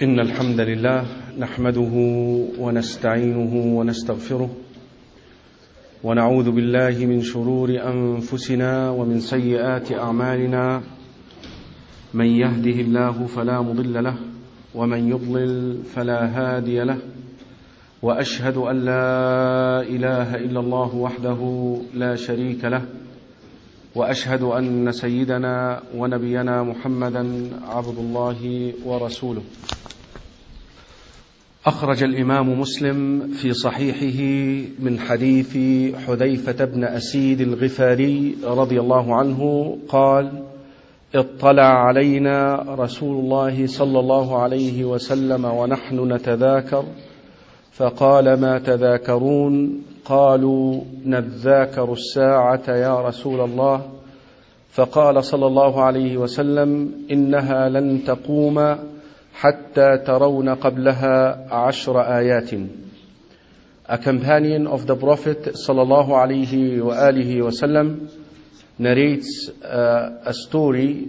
إن الحمد لله نحمده ونستعينه ونستغفره ونعوذ بالله من شرور أنفسنا ومن سيئات أعمالنا من يهده الله فلا مضل له ومن يضلل فلا هادي له وأشهد أن لا إله إلا الله وحده لا شريك له وأشهد أن سيدنا ونبينا محمدا عبد الله ورسوله. أخرج الإمام مسلم في صحيحه من حديث حذيفة بن أسيد الغفاري رضي الله عنه قال: اطلع علينا رسول الله صلى الله عليه وسلم ونحن نتذاكر فقال: ما تذاكرون؟ قالوا: نذاكر الساعة يا رسول الله. فقال صلى الله عليه وسلم: إنها لن تقوم حتى ترون قبلها 10 آيات. A companion of the Prophet sallallahu alaihi wasallam narrates a story,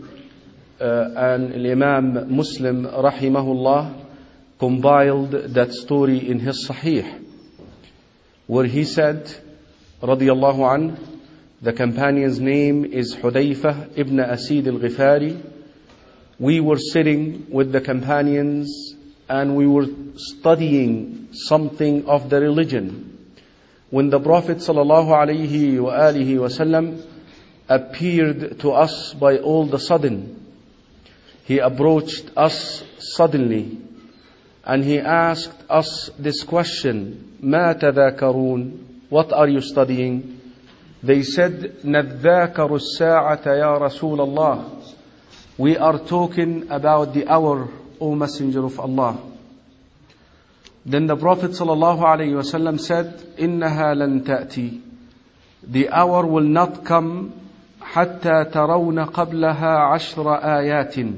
and Imam Muslim rahimahullah compiled that story in his Sahih, where he said, radiyallahu an, the companion's name is Hudayfah ibn Asid al-Ghifari. We were sitting with the companions and we were studying something of the religion when the Prophet sallallahu alaihi wasallam appeared to us by all the sudden. He approached us suddenly and he asked us this question: ما تذاكرون? What are you studying? They said, نذاكر الساعة يا رسول الله. We are talking about the hour, O Messenger of Allah. Then the Prophet sallallahu alaihi wasallam said, إنها لن تأتي. The hour will not come حتى ترون قبلها 10 آيات,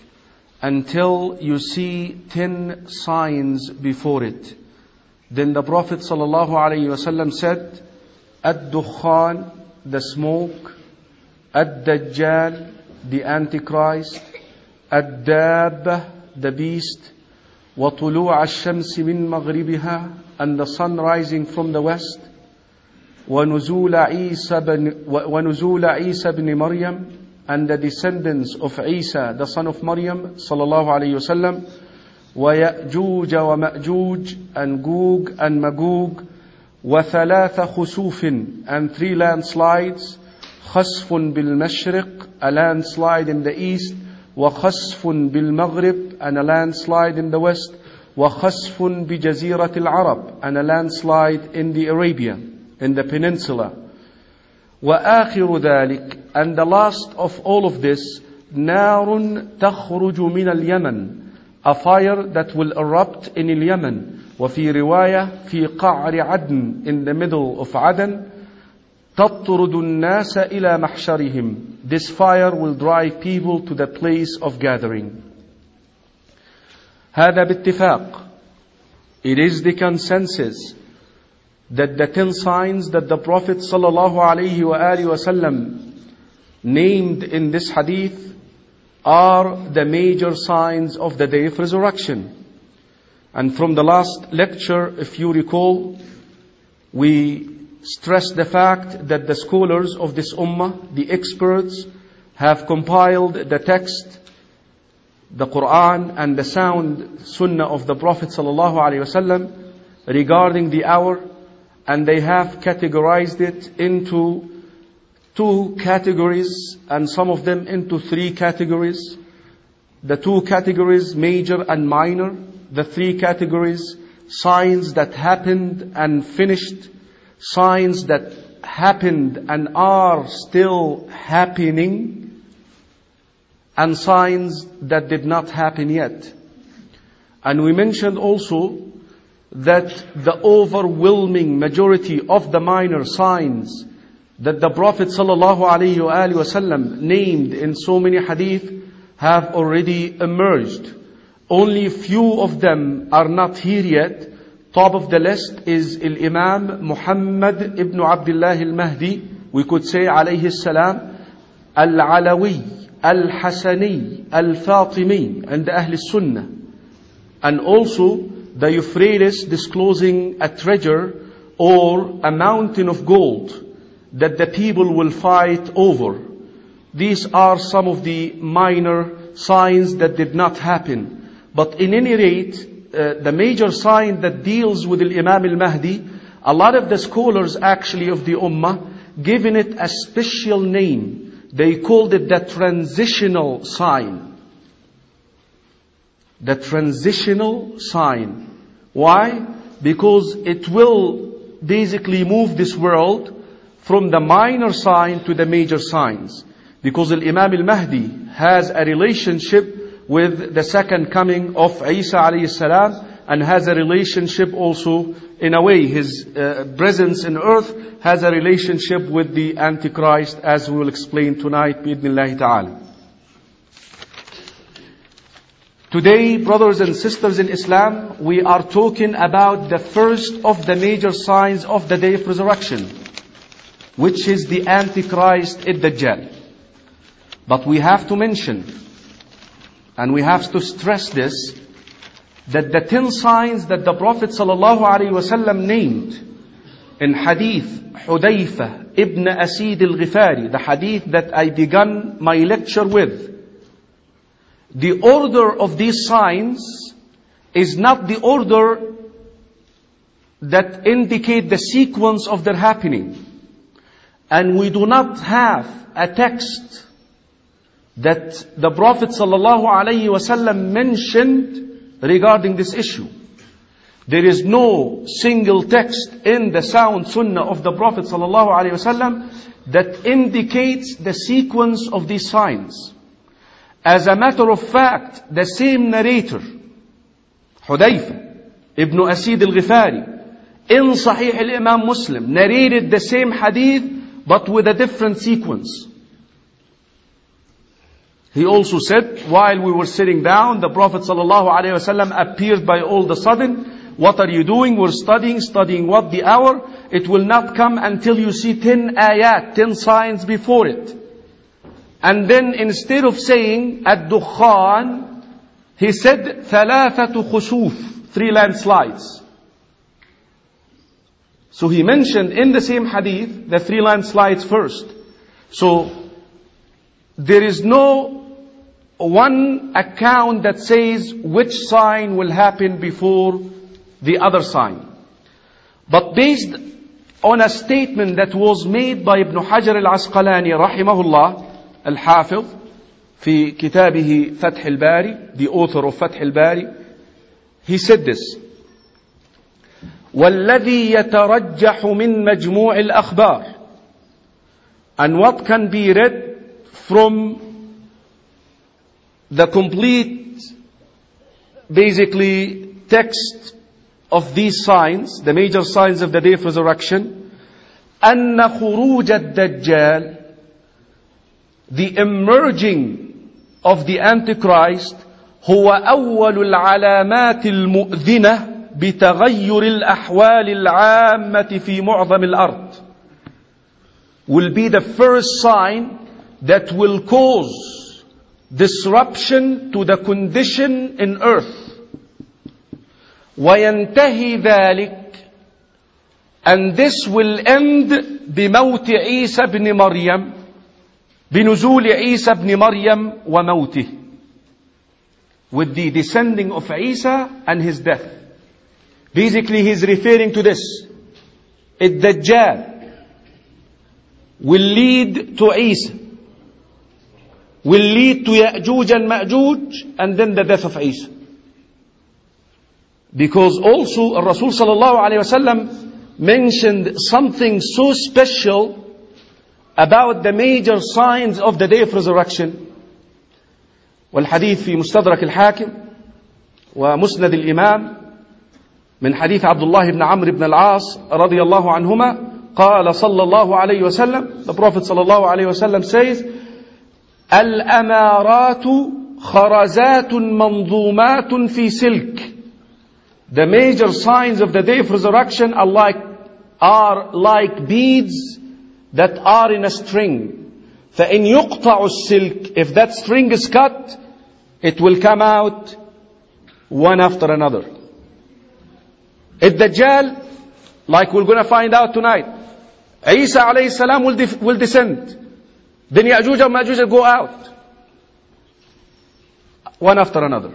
until you see 10 signs before it. Then the Prophet sallallahu alaihi wasallam said, الدخان, the smoke, الدجال, the Antichrist, الدابة, the beast, وطلوع الشمس من مغربها, and the sun rising from the west, ونزول عيسى بن مريم, and the descendants of Isa, the son of Maryam, sallallahu alayhi wasallam, ويأجوج ومأجوج, and Gog and Magog, وثلاث خسوف, and 3 landslides, خسف بالمشرق, a landslide in the east, وخسف بالمغرب, and a landslide in the west, وخسف بجزيرة العرب, and a landslide in the Arabia, in the peninsula. وآخر ذلك, and the last of all of this, نار تخرج من اليمن, a fire that will erupt in Yemen. وفي رواية في قعر عدن, in the middle of Aden, تطرد الناس إلى محشرهم. This fire will drive people to the place of gathering. هذا باتفاق. It is the consensus that the 10 signs that the Prophet sallallahu alaihi wasallam named in this hadith are the major signs of the day of resurrection. And from the last lecture, if you recall, we stressed the fact that the scholars of this ummah, the experts, have compiled the text, the Quran, and the sound sunnah of the Prophet sallallahu alaihi wasallam regarding the hour, and they have categorized it into 2 categories, and some of them into 3 categories. The 2 categories, major and minor. The 3 categories, signs that happened and finished, signs that happened and are still happening, and signs that did not happen yet. And we mentioned also that the overwhelming majority of the minor signs that the Prophet sallallahu alaihi wasallam named in so many hadith have already emerged. Only few of them are not here yet. Top of the list is Imam Muhammad ibn Abdullah al-Mahdi, we could say alayhi salam, al-Alawi, al-Hasani, al-Fatimi, and Ahl Sunnah. and also the Euphrates disclosing a treasure or a mountain of gold that the people will fight over. These are some of the minor signs that did not happen. But in any rate, the major sign that deals with the Imam al-Mahdi, a lot of the scholars actually of the Ummah given it a special name. They called it the transitional sign. The transitional sign. Why? Because it will basically move this world from the minor sign to the major signs. Because Imam al-Mahdi has a relationship with the second coming of Isa alayhi salam, and has a relationship also, in a way, his presence in earth has a relationship with the Antichrist, as we will explain tonight, bi'idhnillahi ta'ala. Today, brothers and sisters in Islam, we are talking about the first of the major signs of the day of resurrection, which is the Antichrist, Ad-Dajjal. But we have to mention, and we have to stress this, that the 10 signs that the Prophet ﷺ named in hadith Hudayfa ibn Asid al-Ghifari, the hadith that I began my lecture with, the order of these signs is not the order that indicate the sequence of their happening. And we do not have a text that the Prophet ﷺ mentioned regarding this issue. There is no single text in the sound sunnah of the Prophet ﷺ that indicates the sequence of these signs. As a matter of fact, the same narrator, Hudayfa ibn Asid al-Ghifari, in Sahih al-Imam Muslim, narrated the same hadith but with a different sequence. He also said, while we were sitting down, the Prophet ﷺ appeared by all the sudden. What are you doing? We're studying. Studying what? The hour. It will not come until you see 10 ayat, 10 signs before it. And then instead of saying Ad-Dukhan, he said Thalathatu Khusuf, 3 landslides. So he mentioned in the same hadith the 3 landslides first. So there is no one account that says which sign will happen before the other sign. But based on a statement that was made by Ibn Hajar al-Asqalani rahimahullah al-Hafiz في كتابه فتح الباري, the author of Fath al-Bari, he said this: والذي يترجح من مجموع الأخبار, and what can be read from the complete, basically, text of these signs, the major signs of the day of resurrection, أن خروج الدجال, the emerging of the Antichrist, هو أول العلامات المؤذنة بتغير الأحوال العامة في معظم الأرض, will be the first sign that will cause disruption to the condition in earth. وينتهي ذلك, and this will end بموت عيسى بن مريم, بنزول عيسى بن مريم وموته, with the descending of Isa and his death. Basically he's referring to this. Ad-Dajjal will lead to Isa, will lead to Ya'juj and Ma'juj, and then the death of Isa. Because also Rasul sallallahu alayhi wasallam mentioned something so special about the major signs of the day of resurrection. والحديث في مستدرك الحاكم ومسند الإمام من حديث عبد الله بن عمرو بن العاص رضي الله عنهما قال صلى الله عليه وسلم, the Prophet صلى الله عليه وسلم says, الأمارات خرزات منظومات في سلك. The major signs of the day of resurrection are like beads that are in a string. فإن يقطع السلك, if that string is cut, it will come out one after another. Ad-Dajjal, like we're going to find out tonight, Isa alayhi salam will descend. Then Ya'juj and Ma'juj will go out. One after another.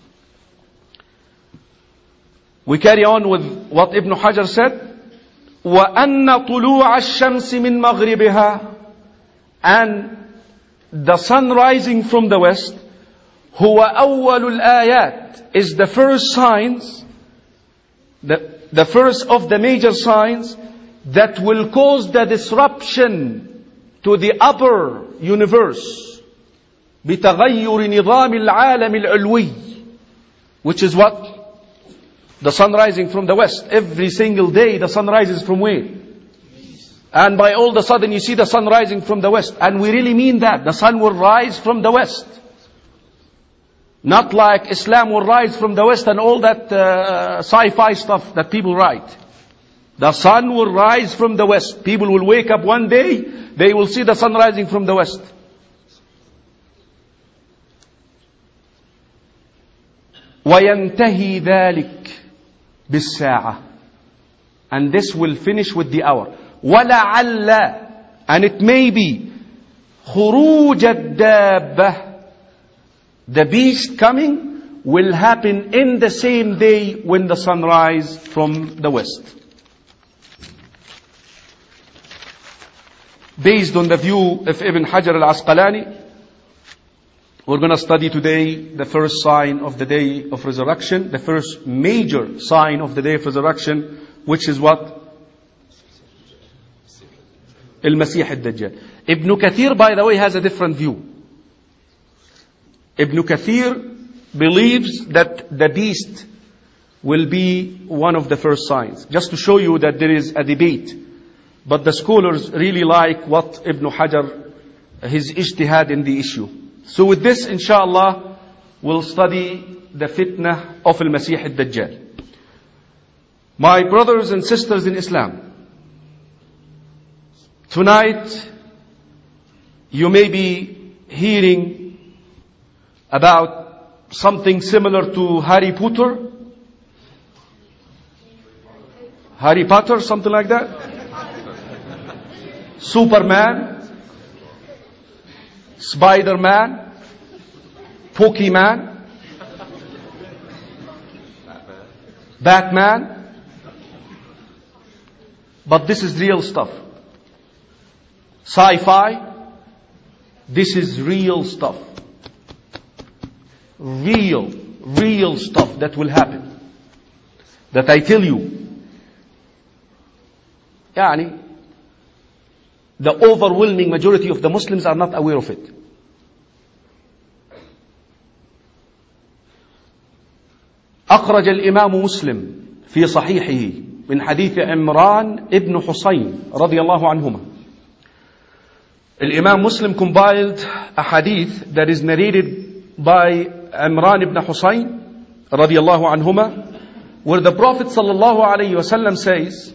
We carry on with what Ibn Hajar said. وَأَنَّ طُلُوعَ الشَّمْسِ مِنْ مَغْرِبِهَا, and the sun rising from the west, هُوَ أَوَّلُ الْآيَاتِ, is the first signs, the first of the major signs that will cause the disruption to the upper universe. بِتَغَيُّرِ نِظَامِ الْعَالَمِ الْعُلْوِيِّ, which is what? The sun rising from the west. Every single day the sun rises from where? And by all of a sudden you see the sun rising from the west. And we really mean that. The sun will rise from the west. Not like Islam will rise from the west and all that sci-fi stuff that people write. The sun will rise from the west. People will wake up one day, they will see the sun rising from the west. وَيَنْتَهِي ذَلِكَ بِالسَّاعَةِ, and this will finish with the hour. وَلَعَلَّ, and it may be, خُرُوجَ الدَّابَّةِ, the beast coming will happen in the same day when the sun rises from the west. Based on the view of Ibn Hajar al-Asqalani, we're going to study today the first sign of the day of resurrection, the first major sign of the day of resurrection, which is what? Al-Masih al-Dajjal. Ibn Kathir, by the way, has a different view. Ibn Kathir believes that the beast will be one of the first signs. Just to show you that there is a debate. But the scholars really like what Ibn Hajar, his ijtihad in the issue. So with this, inshallah, we'll study the fitna of Al-Masih al-Dajjal. My brothers and sisters in Islam, tonight you may be hearing about something similar to Harry Potter. Harry Potter, something like that. Superman. Spider-Man, Pokemon, Batman. But this is real stuff. Sci-fi, this is real stuff. Real stuff that will happen. That I tell you. Yani, the overwhelming majority of the Muslims are not aware of it. أخرج الإمام مسلم في صحيحه من حديث عمران ابن حسين رضي الله عنهما. الإمام Muslim compiled a hadith that is narrated by Imran ibn Husayn رضي الله عنهما, where the Prophet صلى الله عليه وسلم says,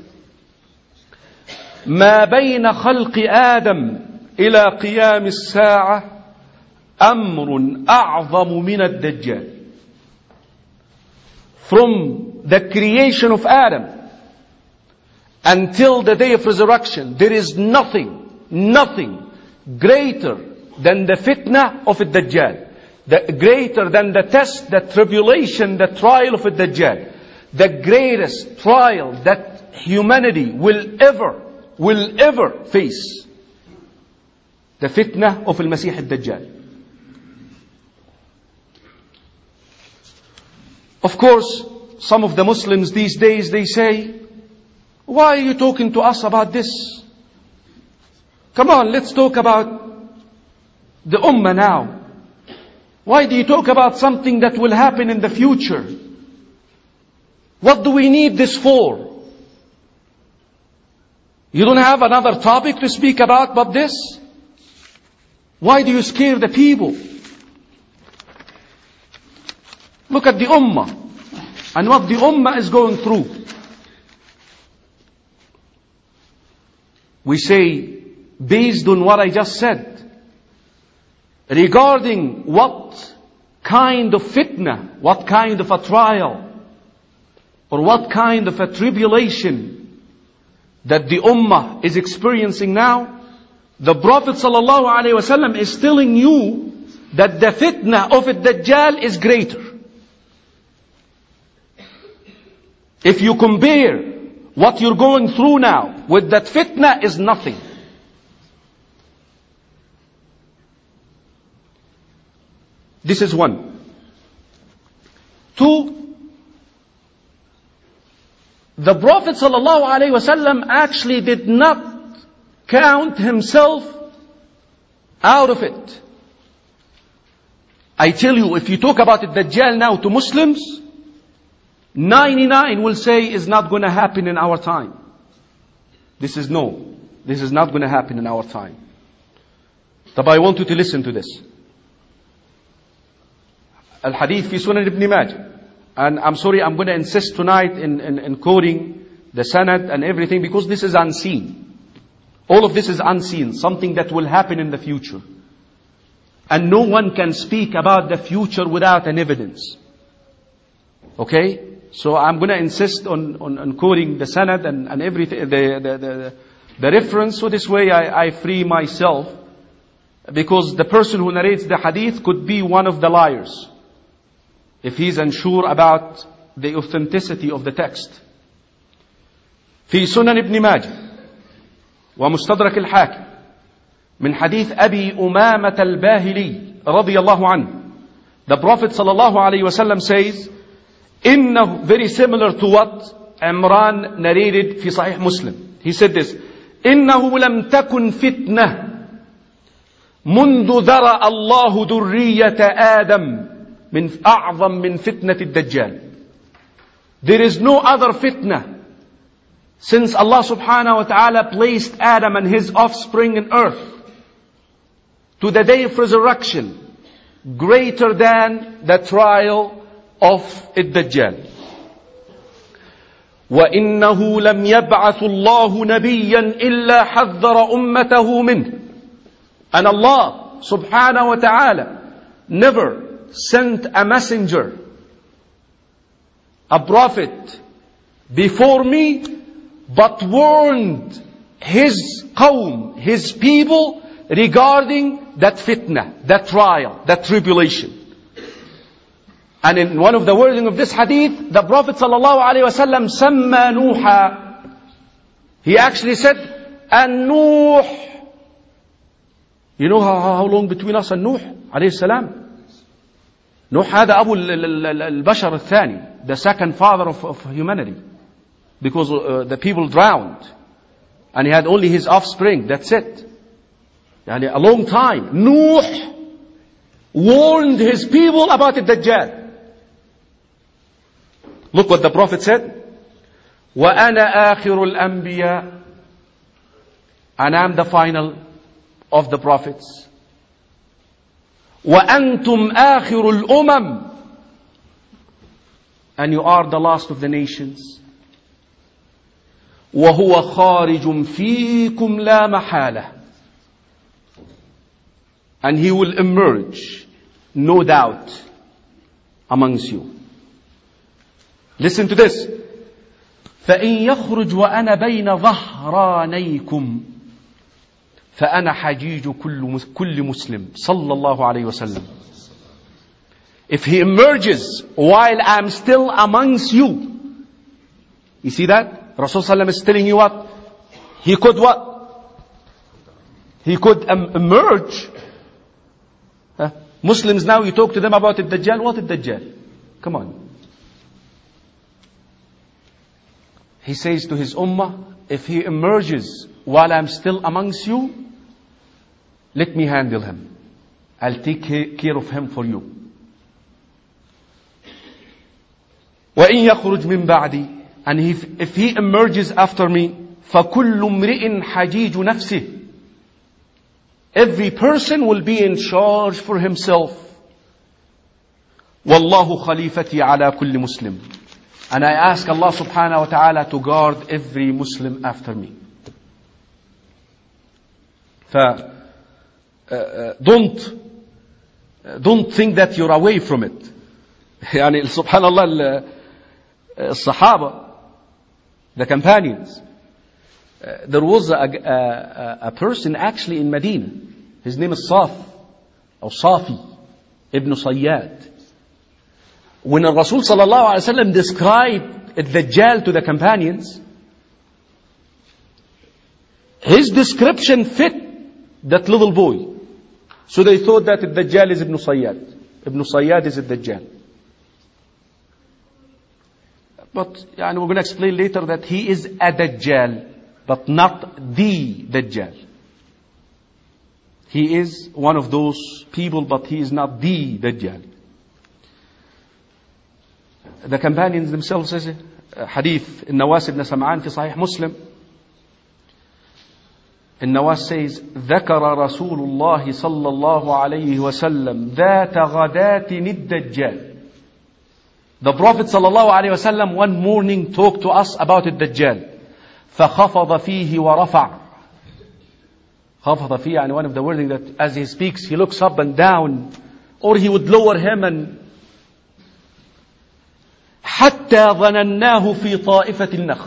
ما بين خلق آدم إلى قيام الساعة أمر أعظم من الدجال. From the creation of Adam until the day of resurrection, there is nothing greater than the fitna of the Dajjal. Greater than the test, the tribulation, the trial of the Dajjal. The greatest trial that humanity will ever face. The fitna of Al-Masih al-Dajjal. Of course, some of the Muslims these days, they say, why are you talking to us about this? Come on, let's talk about the Ummah now. Why do you talk about something that will happen in the future? What do we need this for? You don't have another topic to speak about but this? Why do you scare the people? Look at the Ummah and what the Ummah is going through. We say, based on what I just said, regarding what kind of fitna, what kind of a trial, or what kind of a tribulation that the ummah is experiencing now, the Prophet ﷺ is telling you that the fitna of Ad-Dajjal is greater. If you compare what you're going through now with that fitna, is nothing. This is one. Two, the Prophet ﷺ actually did not count himself out of it. I tell you, if you talk about the Dajjal now to Muslims, 99 will say is not going to happen in our time. This is not going to happen in our time. But I want you to listen to this. Al-Hadith fi Sunan Ibn Majah. And I'm sorry, I'm going to insist tonight in quoting the sanad and everything, because this is unseen. All of this is unseen, something that will happen in the future. And no one can speak about the future without an evidence. Okay? So I'm going to insist on quoting the sanad and everything, the reference. So this way I free myself. Because the person who narrates the hadith could be one of the liars, if he's unsure about the authenticity of the text. في سنن ابن ماجه ومستدرك الحاكم من حديث أبي أمامة الباهلي رضي الله عنه. The Prophet sallallahu alaihi wasallam says, إنه, very similar to what Imran narrated في صحيح Muslim. He said this, إنه لم تكن فتنة منذ ذرأ الله ذرية آدم من أعظم من فتنة الدجال. There is no other fitna since Allah subhanahu wa ta'ala placed Adam and his offspring in earth to the day of resurrection greater than the trial of الدجال. وإنه لم يبعث الله نبيا إلا حذر أمته منه. And Allah subhanahu wa ta'ala never sent a messenger, a prophet before me, but warned his qawm, his people, regarding that fitna, that trial, that tribulation. And in one of the wording of this hadith, the Prophet ﷺ samma Nuha. He actually said, An-Nuh. You know how long between us and Nuh alayhi salam? Nuh هذا أبو البشر الثاني, the second father of humanity. Because the people drowned. And he had only his offspring, that's it. Yani a long time. Nuh warned his people about the Dajjal. Look what the Prophet said. وَأَنَا آخِرُ الْأَنْبِيَاءِ. And I'm the final of the prophets. وَأَنْتُمْ آخِرُ الْأُمَمِ. And you are the last of the nations. وَهُوَ خَارِجٌ فِيكُمْ لَا مَحَالَةٍ. And he will emerge, no doubt, amongst you. Listen to this. فَإِنْ يَخْرُجْ وَأَنَا بَيْنَ ظَهْرَانَيْكُمْ فأنا حجيج كل مسلم صلى الله عليه وسلم. If he emerges while I'm still amongst you, you see that? Rasul sallam is telling you what? He could what? He could emerge. Muslims now, you talk to them about the Dajjal. What is Dajjal? Come on. He says to his ummah, if he emerges while I'm still amongst you, let me handle him. I'll take care of him for you. وَإِن يَخْرُجْ مِن بَعْدِي. And if he emerges after me, فَكُلُّ امْرِئٍ حَجِيجُ نَفْسِهِ. Every person will be in charge for himself. وَاللَّهُ خَلِيفَتِي عَلَى كُلِّ مُسْلِمٍ. And I ask Allah subhanahu wa ta'ala to guard every Muslim after me. Don't don't think that you're away from it. يعني سبحان الله الصحابة, the companions. There was a person actually in Medina. His name is Safi ibn Sayyad. When Rasul sallallahu alaihi wasallam described Dajjal to the companions, his description fit that little boy. So they thought that Dajjal is Ibn Sayyad. Ibn Sayyad is Dajjal. But we're going to explain later that he is a Dajjal, but not the Dajjal. He is one of those people, but he is not the Dajjal. The companions themselves says, hadith النواس ibn Sam'an في صحيح مسلم. النواس says, ذكر رسول الله صلى الله عليه وسلم ذات غداة الدجال. The Prophet صلى الله عليه وسلم one morning talked to us about الدجال. فخفض فيه ورفع. خفض فيه يعني one of the wording that as he speaks he looks up and down, or he would lower him, and حتى ظنناه في طائفة النخل.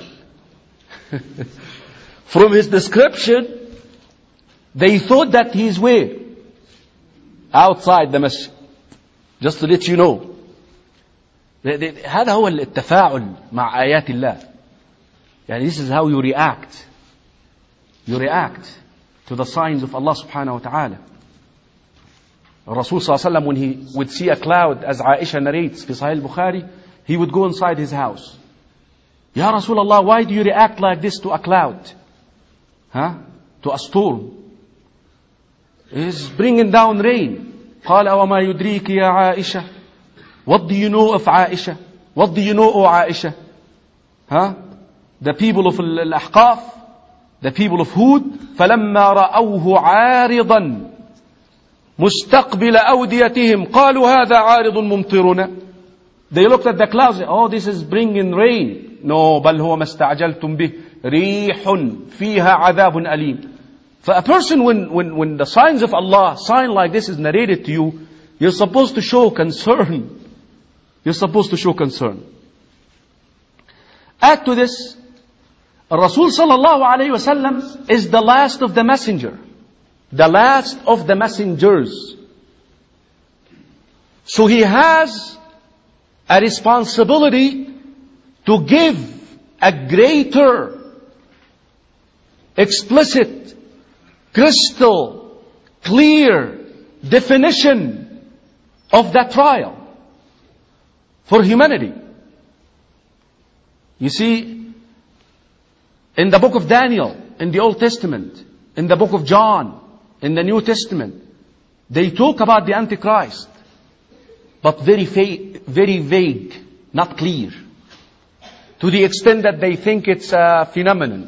From his description, they thought that he is where? Outside the masjid. Just to let you know. هذا هو التفاعل مع آيات الله. يعني this is how you react. You react to the signs of Allah subhanahu wa ta'ala. Rasul sallallahu alaihi wasallam, when he would see a cloud, as Aisha narrates في Sahih Bukhari, he would go inside his house. Ya Rasulullah, why do you react like this to a cloud? To a storm. It's bringing down rain. قال وما يدريك يا عائشة. What do you know of Aisha? What do you know, O Aisha? The people of Al-Ahqaf, the people of Hud, فلما رأوه عارضا مستقبل أوديتهم قالوا هذا عارض ممطرنا. They looked at the clouds. Oh, this is bringing rain. No, بل هو ما استعجلتم به ريح فيها عذاب أليم. For a person, when the signs of Allah, sign like this is narrated to you, you're supposed to show concern. You're supposed to show concern. Add to this, Rasul sallallahu alayhi wasallam is the last of the messenger. The last of the messengers. So he has a responsibility to give a greater, explicit, crystal, clear definition of that trial for humanity. You see, in the book of Daniel, in the Old Testament, in the book of John, in the New Testament, they talk about the Antichrist, but very vague, not clear, to the extent that they think it's a phenomenon.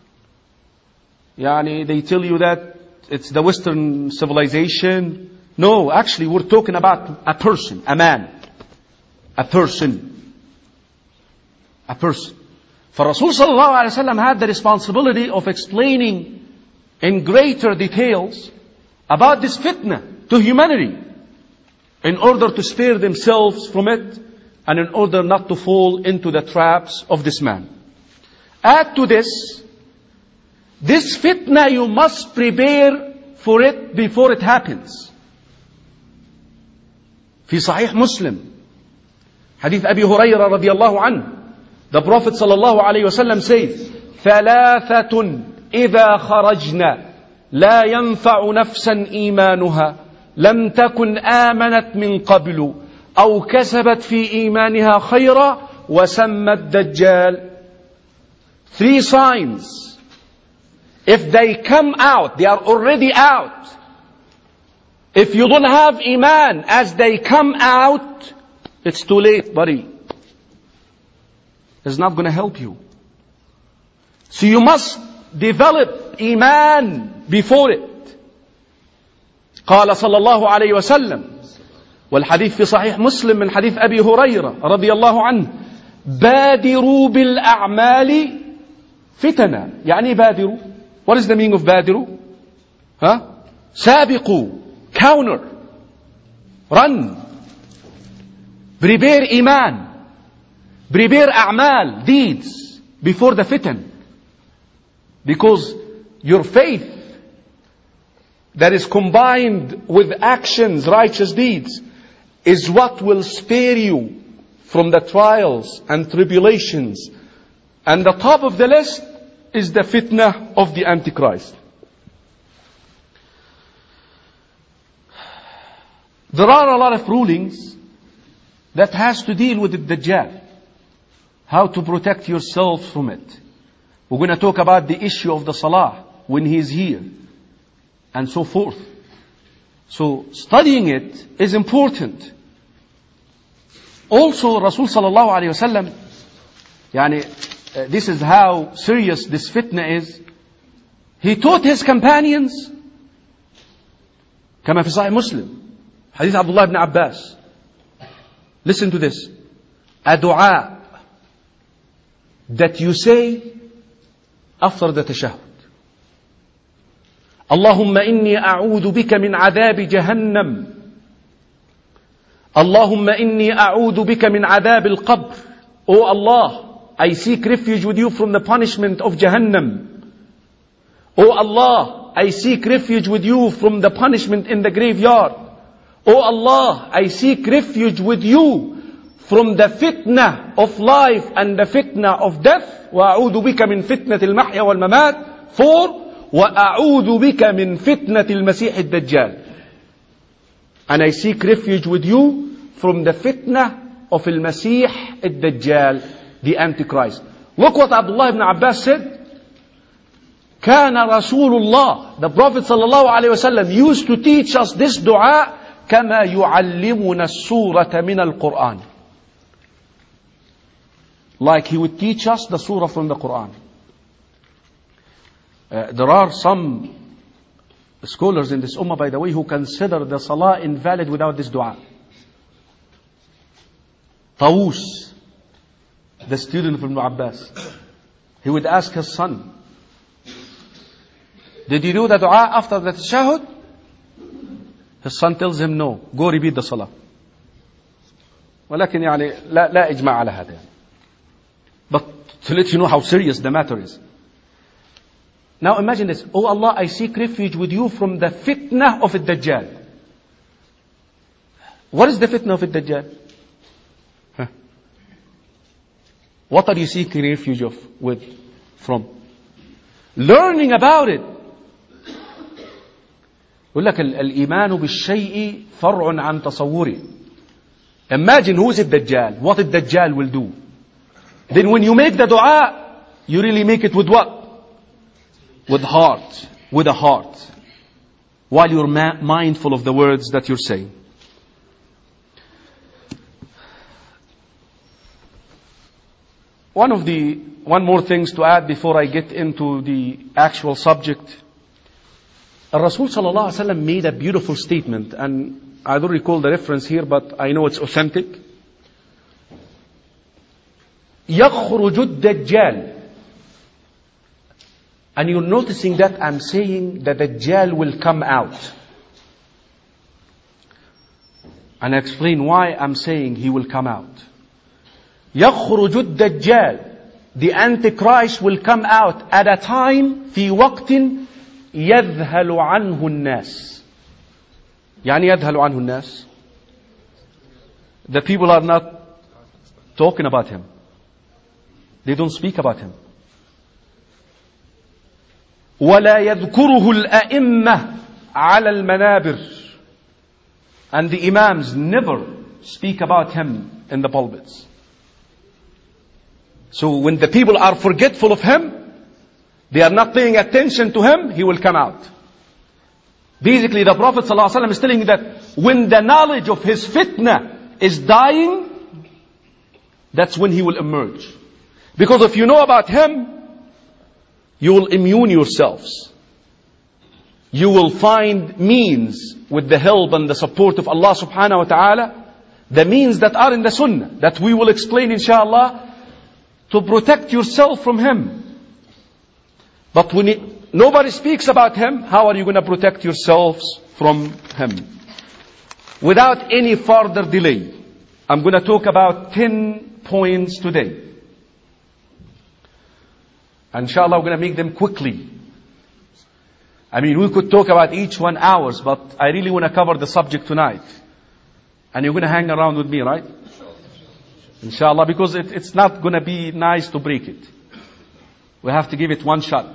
They tell you that it's the Western civilization. No, actually we're talking about a person, a man, a person. For Rasul sallallahu alaihi wasallam had the responsibility of explaining in greater details about this fitna to humanity, in order to spare themselves from it, and in order not to fall into the traps of this man. Add to this fitna, you must prepare for it before it happens. في صحيح مسلم حديث أبي هريرة رضي الله عنه, the Prophet sallallahu alayhi wasallam says, ثلاثة إذا خرجنا لا ينفع نفسا إيمانها لم تكن آمنت من قبل أو كسبت في إيمانها خيرا وسمى الدجال. 3 signs. If they come out, they are already out. If you don't have iman as they come out, it's too late, buddy. It's not going to help you. So you must develop iman before it. قال صلى الله عليه وسلم, والحديث في صحيح مسلم من حديث أبي هريرة رضي الله عنه, بادروا بالأعمال فتنا. يعني بادروا. What is the meaning of بادروا? سابقوا. Counter. Run. Prepare iman. Prepare a'mal, deeds, before the fitan. Because your faith that is combined with actions, righteous deeds, is what will spare you from the trials and tribulations. And the top of the list is the fitna of the Antichrist. There are a lot of rulings that has to deal with the Dajjal. How to protect yourself from it. We're going to talk about the issue of the Salah when he is here. And so forth. So studying it is important. Also Rasul sallallahu alayhi wa sallam, this is how serious this fitna is. He taught his companions, كما في صحيح مسلم, Hadith Abdullah ibn Abbas. Listen to this. A dua that you say after the tashahhud. اللهم إني أعوذ بك من عذاب جهنم. اللهم إني أعوذ بك من عذاب القبر. O Allah, I seek refuge with you from the punishment of Jahannam. O Allah, I seek refuge with you from the punishment in the graveyard. O Allah, I seek refuge with you from the fitna of life and the fitna of death. وأعوذ بك من فتنة المحيا والممات. 4. وأعوذ بك من فتنة المسيح الدجال. And I seek refuge with you from the fitna of al-Masih al-Dajjal, the Antichrist. Look what Abdullah ibn Abbas said. كان رسول الله, the Prophet sallallahu alaihi wasallam, used to teach us this dua كما يعلمنا السورة من القرآن. Like he would teach us the surah from the Quran. There are some scholars in this ummah, by the way, who consider the salah invalid without this dua. Tawus, the student of Ibn Abbas, he would ask his son, did you do the dua after the tashahhud? His son tells him no, go repeat the salah. ولكن لا إجماع على هذا. But to let you know how serious the matter is. Now imagine this. Oh Allah, I seek refuge with you from the fitna of Ad-Dajjal. What is the fitna of Ad-Dajjal? What are you seeking refuge from? Learning about it. يقول لك الإيمان بالشيء فرع عن تصوره. Imagine who is Ad-Dajjal, what Ad-Dajjal will do. Then when you make the dua, you really make it with what? With heart, with a heart, while you're mindful of the words that you're saying. One more things to add before I get into the actual subject. Rasul sallallahu alaihi wasallam made a beautiful statement, and I don't recall the reference here, but I know it's authentic. يخرج الدجال. And you're noticing that I'm saying that the Dajjal will come out. And I explain why I'm saying he will come out. يخرج الدجال. The Antichrist will come out at a time في وقت يذهل عنه الناس. يعني يذهل عنه الناس. The people are not talking about him. They don't speak about him. ولا يذكره الأئمة على المنابر. And the imams never speak about him in the pulpits. So when the people are forgetful of him, they are not paying attention to him, he will come out. Basically the Prophet ﷺ is telling you that when the knowledge of his fitna is dying, that's when he will emerge. Because if you know about him, you will immune yourselves. You will find means with the help and the support of Allah subhanahu wa ta'ala, the means that are in the sunnah, that we will explain inshallah, to protect yourself from him. But when nobody speaks about him, how are you going to protect yourselves from him? Without any further delay, I'm going to talk about 10 points today. Inshallah, we're going to make them quickly. I mean, we could talk about each 1 hour, but I really want to cover the subject tonight. And you're going to hang around with me, right? Inshallah, because it's not going to be nice to break it. We have to give it one shot.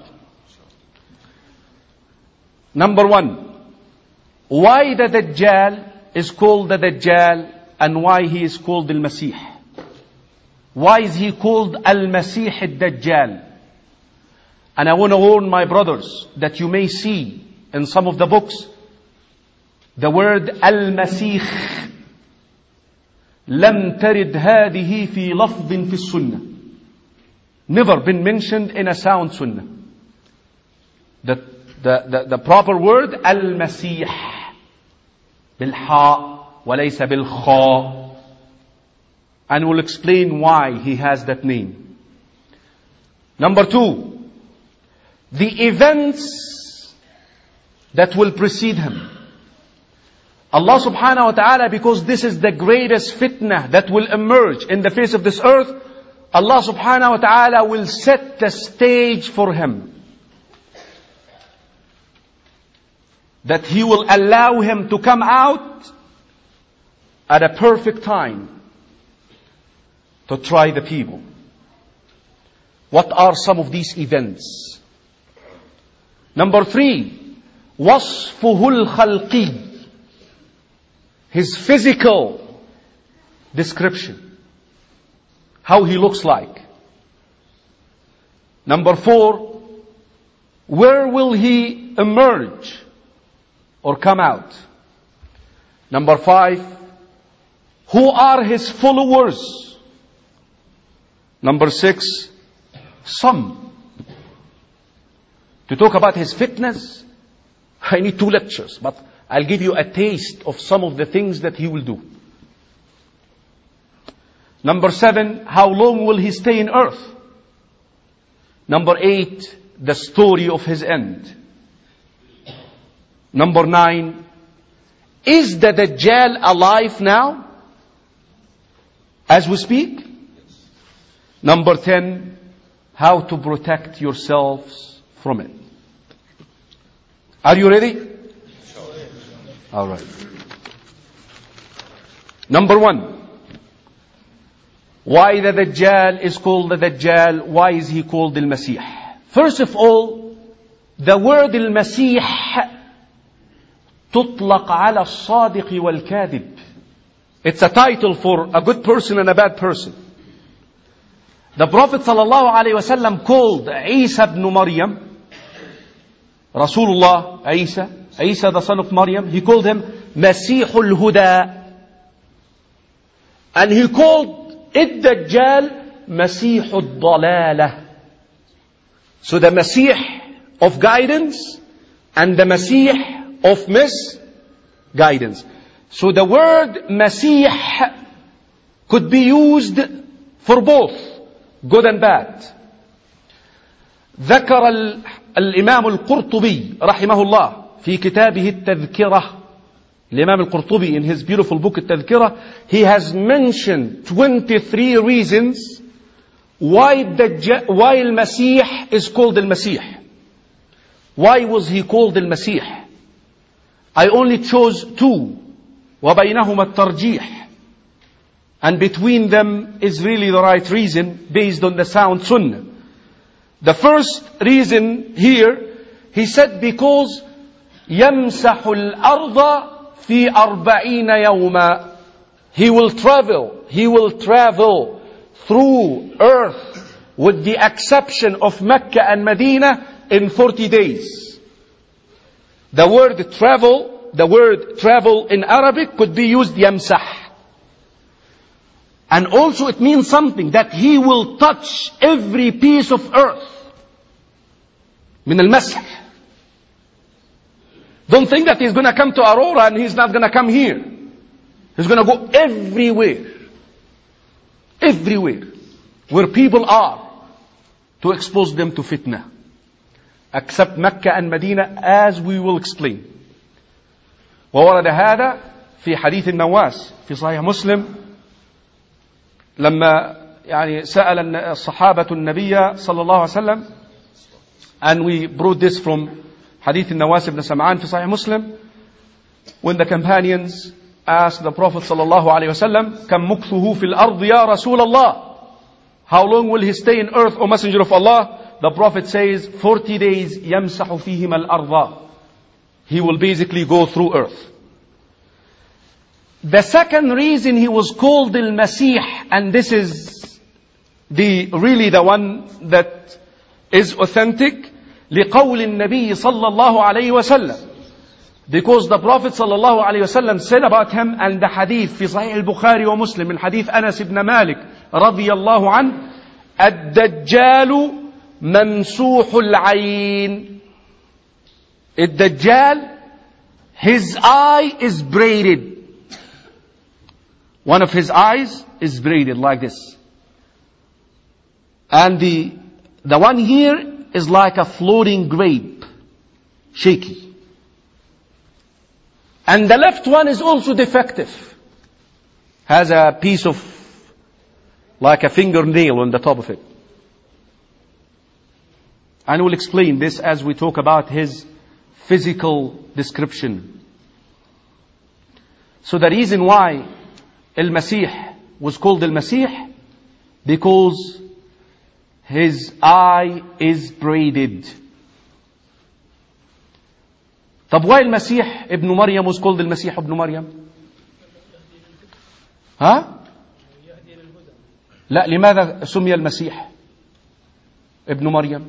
Number 1, why the Dajjal is called the Dajjal and why he is called Al-Masih. Why is he called Al-Masih Al-Dajjal? And I want to warn my brothers that you may see in some of the books the word Al-Masih. لم ترد هذه في لفظ في السنة. Never been mentioned in a sound sunnah. The proper word Al-Masih بالحاء وليس بالخاء. And we'll explain why he has that name. Number 2, the events that will precede him. Allah subhanahu wa ta'ala, because this is the greatest fitna that will emerge in the face of this earth, Allah subhanahu wa ta'ala will set the stage for him. That He will allow him to come out at a perfect time to try the people. What are some of these events? Number 3, وصفه الخلقي. His physical description. How he looks like. Number 4, where will he emerge or come out? Number 5, who are his followers? Number 6, some. To talk about his fitness, I need 2 lectures, but I'll give you a taste of some of the things that he will do. Number 7, how long will he stay in earth? Number 8, the story of his end. Number 9, is the Dajjal alive now? As we speak? Number 10, how to protect yourselves from it. Are you ready? All right. Number 1, why the Dajjal is called the Dajjal? Why is he called Al-Masih? First of all, the word Al-Masih تطلق على الصادق والكاذب. It's a title for a good person and a bad person. The Prophet sallallahu alaihi wasallam called Isa ibn Maryam, Rasulullah Isa the son of Maryam, he called him Masihul Huda. And he called Ad-Dajjal Masihud Dalalah. So the Masih of guidance and the Masih of misguidance. So the word Masih could be used for both good and bad. ذكر الإمام القرطبي رحمه الله في كتابه التذكرة. الإمام القرطبي in his beautiful book التذكرة, he has mentioned 23 reasons why Al-Masih is called Al-Masih. Why was he called Al-Masih? I only chose 2. وَبَيْنَهُمَا التَّرْجِيحِ. And between them is really the right reason based on the sound sunnah. The first reason here, he said because يَمْسَحُ الْأَرْضَ فِي 40 يَوْمًا. He will travel through earth with the exception of Mecca and Medina in 40 days. The word travel in Arabic could be used yamsah. And also it means something, that he will touch every piece of earth. Min al-masah. Don't think that he's going to come to Aurora and he's not going to come here. He's going to go everywhere. Everywhere. Where people are. To expose them to fitna. Except Mecca and Medina, as we will explain. وورد هذا في حديث النواس في صحيح مسلم لما سأل الصحابة النبي صلى الله عليه وسلم, and we brought this from حديث النواس بن سمعان في صحيح مسلم, when the companions asked the Prophet صلى الله عليه وسلم, كم مكثه في الأرض يا رسول الله, how long will he stay in earth, O Messenger of Allah? The Prophet says 40 days يمسح فيهما الأرض. He will basically go through earth. The second reason he was called Al-Masih, and this is really the one that is authentic, لقول النبي صلى الله عليه وسلم, because the Prophet صلى الله عليه وسلم said about him, and the hadith في صحيح البخاري ومسلم من حديث أنس بن مالك رضي الله عنه, الدجال ممسوح العين. الدجال, his eye is braided. One of his eyes is braided like this. And the one here is like a floating grape, shaky. And the left one is also defective. Has a piece of, like a fingernail on the top of it. And we'll explain this as we talk about his physical description. So the reason why Al-Masih was called Al-Masih, because his eye is braided. طب why Al-Masih ibn Maryam was called Al-Masih ibn Maryam? ها؟ لا, لماذا سمي المسيح ابن مريم؟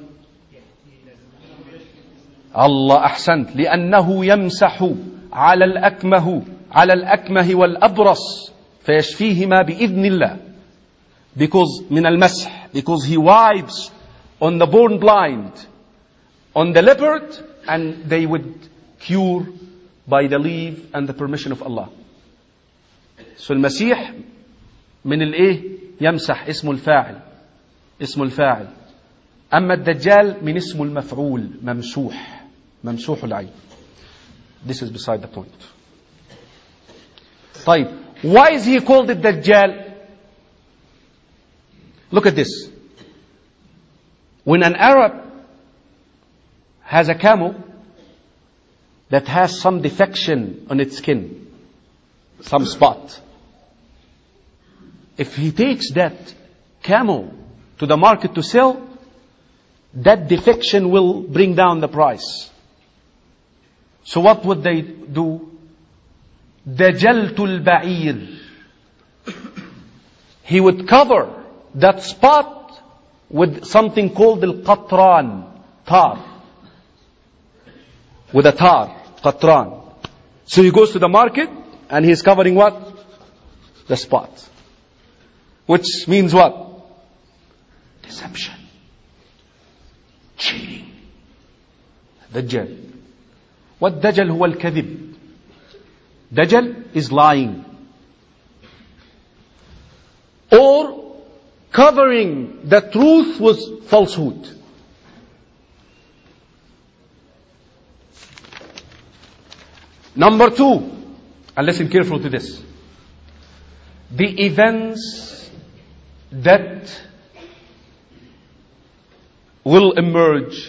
الله أحسنت, لأنه يمسح على الأكمه والأبرص فيشفيهما بإذن الله. Because من المسح, because he wipes on the born blind, on the leopard, and they would cure by the leave and the permission of Allah. So المسيح من الإيه؟ يمسح, اسم الفاعل. أما الدجال من اسم المفعول, ممسوح العين. This is beside the point. طيب, why is he called the Dajjal? Look at this. When an Arab has a camel that has some defection on its skin, some spot, if he takes that camel to the market to sell, that defection will bring down the price. So what would they do? Dajaltul ba'ir. He would cover that spot with something called al-qatran, tar. With a tar, qatran. So he goes to the market and he's covering what? The spot. Which means what? Deception. Cheating. Dajjal. What Dajjal هو الكذب. Dajjal is lying. Or covering the truth with falsehood. Number 2, and listen carefully to this. The events that will emerge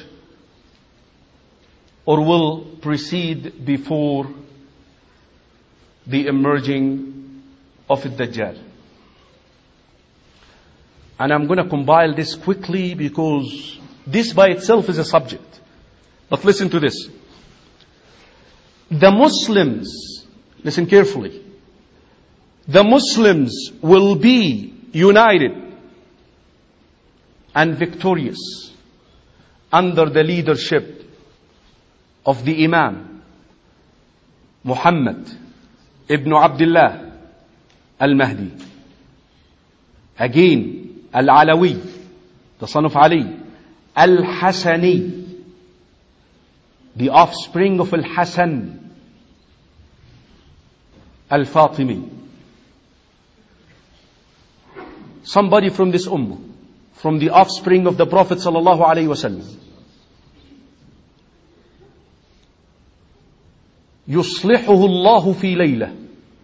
or will precede before the emerging of Ad-Dajjal. And I'm going to compile this quickly because this by itself is a subject. But listen to this. The Muslims, listen carefully, the Muslims will be united and victorious under the leadership of the Imam Muhammad ibn Abdullah al-Mahdi. Again, al-Alawi, the son of Ali, al-Hasani, the offspring of al-Hasan, al-Fatimi. Somebody from this ummah, from the offspring of the Prophet sallallahu alaihi wasallam. يصلحه الله في ليلة.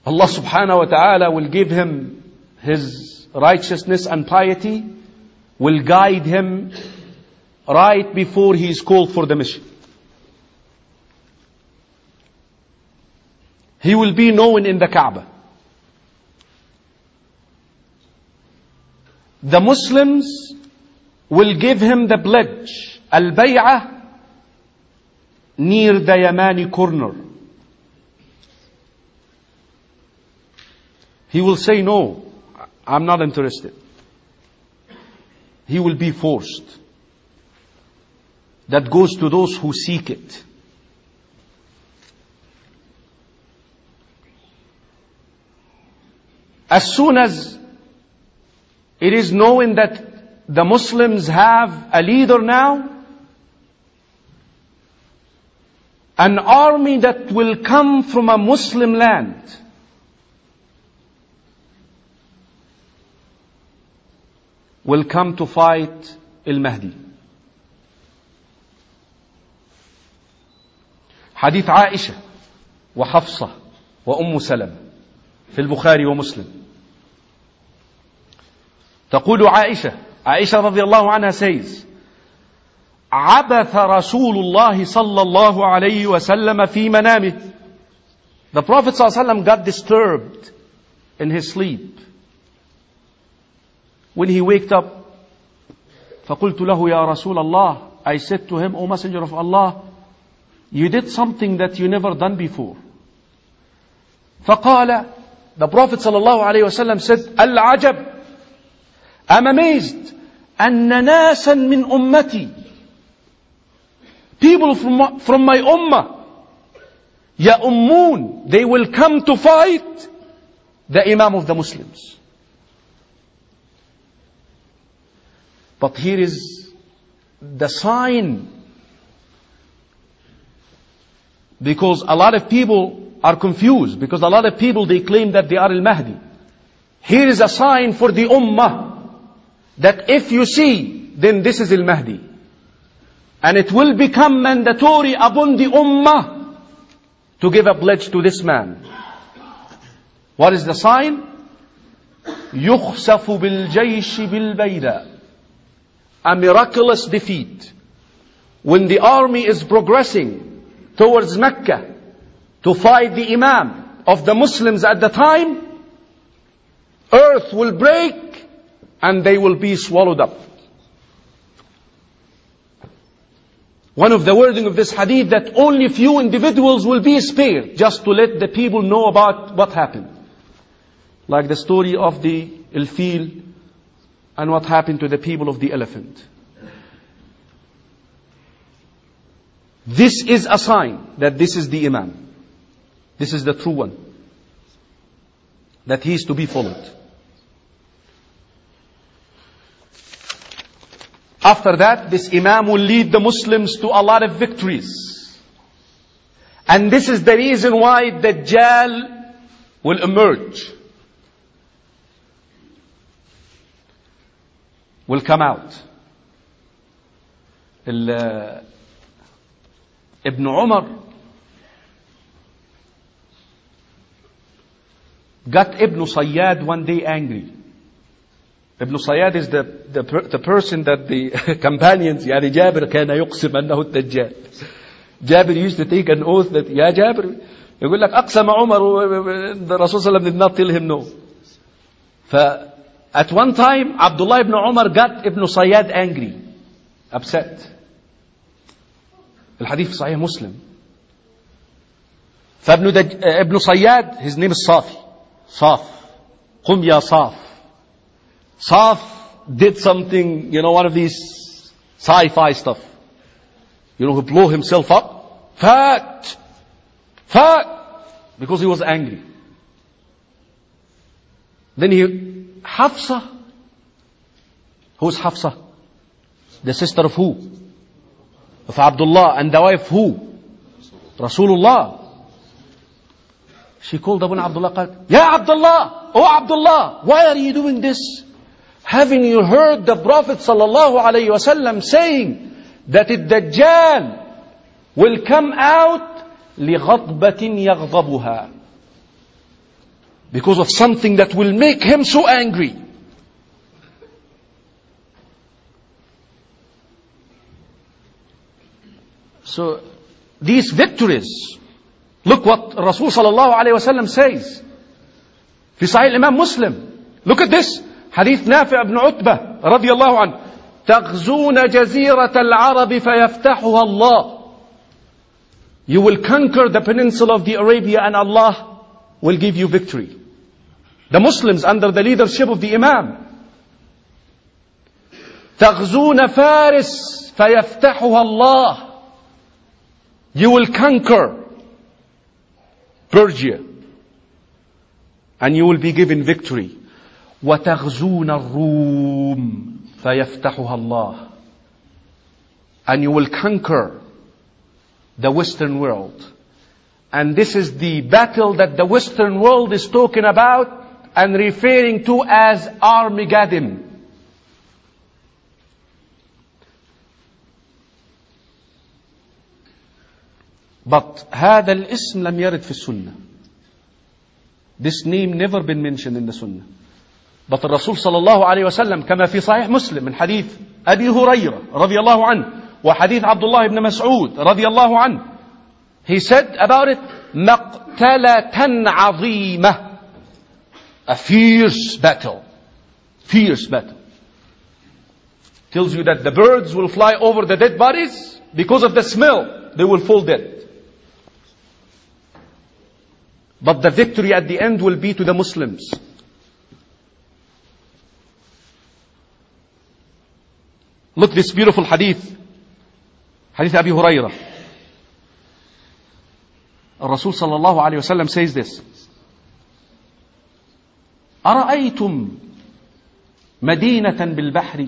Allah subhanahu wa ta'ala will give him his righteousness and piety, will guide him right before he is called for the mission. He will be known in the Kaaba. The Muslims will give him the pledge, al-bay'ah, near the Yamani corner. He will say, no, I'm not interested. He will be forced. That goes to those who seek it. As soon as it is known that the Muslims have a leader now, an army that will come from a Muslim land, will come to fight al-Mahdi. حديث عائشة وحفصة وأم سلمة في البخاري ومسلم. تقول عائشة رضي الله عنها says, عبث رسول الله صلى الله عليه وسلم في منامه. The Prophet صلى الله عليه وسلم got disturbed in his sleep. When he waked up, فقلت له يا رسول الله, I said to him, O Messenger of Allah, you did something that you never done before. فقال, the Prophet صلى الله عليه وسلم said, العجب, I'm amazed, أن ناسا من أمتي, people from my ummah, يأمون, they will come to fight the Imam of the Muslims. But here is the sign, because a lot of people are confused, because a lot of people, they claim that they are al-Mahdi. Here is a sign for the ummah, that if you see, then this is al-Mahdi. And it will become mandatory upon the ummah to give a pledge to this man. What is the sign? يُخْسَفُ بِالْجَيْشِ بِالْبَيْدَى, a miraculous defeat. When the army is progressing towards Mecca to fight the Imam of the Muslims at the time, earth will break and they will be swallowed up. One of the wording of this hadith, that only few individuals will be spared, just to let the people know about what happened. Like the story of the al-fil and what happened to the people of the elephant. This is a sign that this is the Imam. This is the true one. That he is to be followed. After that, this Imam will lead the Muslims to a lot of victories. And this is the reason why Dajjal will emerge. Will come out. Ibn Umar got Ibn Sayyad one day angry. Ibn Sayyad is the person that the companions, يعني Jabir كان يقسم أنه الدجال. Jabir used to take an oath that, يا Jabir, يقول لك أقسم عمر, the Rasul sallam did not tell him no. At one time, Abdullah ibn Umar got Ibn Sayyad angry, upset. الحديث صحيح مسلم. Ibn Sayyad, his name is Safi. Saf. قم يا صاف. Saf did something, one of these sci-fi stuff. He blew himself up. Fat. Because he was angry. Then Hafsa. Who's Hafsa? The sister of who? Of Abdullah. And the wife who? Rasulullah. She called upon Abdullah. Ya Abdullah! Oh Abdullah! Why are you doing this? Haven't you heard the Prophet sallallahu alayhi wasallam saying that the Dajjal will come out لِغَضْبَةٍ يَغْضَبُهَا, because of something that will make him so angry. So these victories, look what Rasul sallallahu alayhi wasallam says. في صحيح الإمام مسلم. Look at this. حديث نافع بن عتبة رضي الله عنه. تغزون جزيرة العرب فيفتحها الله. You will conquer the peninsula of the Arabia and Allah will give you victory. The Muslims under the leadership of the Imam. تغزون فارس فيفتحها الله. You will conquer Persia and you will be given victory. وتغزون الروم فيفتحها الله. And you will conquer the Western world. And this is the battle that the Western world is talking about and referring to as Armageddon. But هذا الاسم لم يرد في السنة. This name never been mentioned in the Sunnah. But the Rasul sallallahu alayhi wasallam كما في صحيح مسلم من حديث أبي هريرة رضي الله عنه وحديث عبد الله بن مسعود رضي الله عنه, he said about it مقتلة عظيمة, a fierce battle. Fierce battle. Tells you that the birds will fly over the dead bodies because of the smell. They will fall dead. But the victory at the end will be to the Muslims. Look this beautiful hadith. Hadith Abi Hurairah. Rasul sallallahu alayhi wa sallam says this. أرأيتم مدينة بالبحر.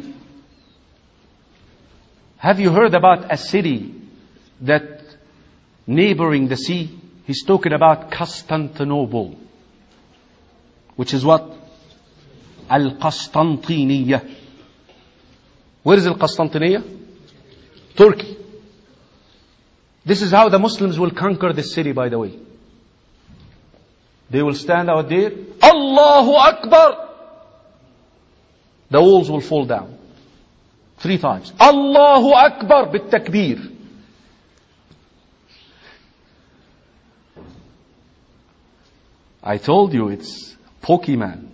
Have you heard about a city that neighboring the sea? He's talking about Constantinople, which is what? Al-Qastantiniya. Where is Al-Qastantiniya? Turkey. This is how the Muslims will conquer this city, by the way. They will stand out there. Allahu Akbar. The walls will fall down 3 times. Allahu Akbar bit-takbir. I told you it's Pokemon.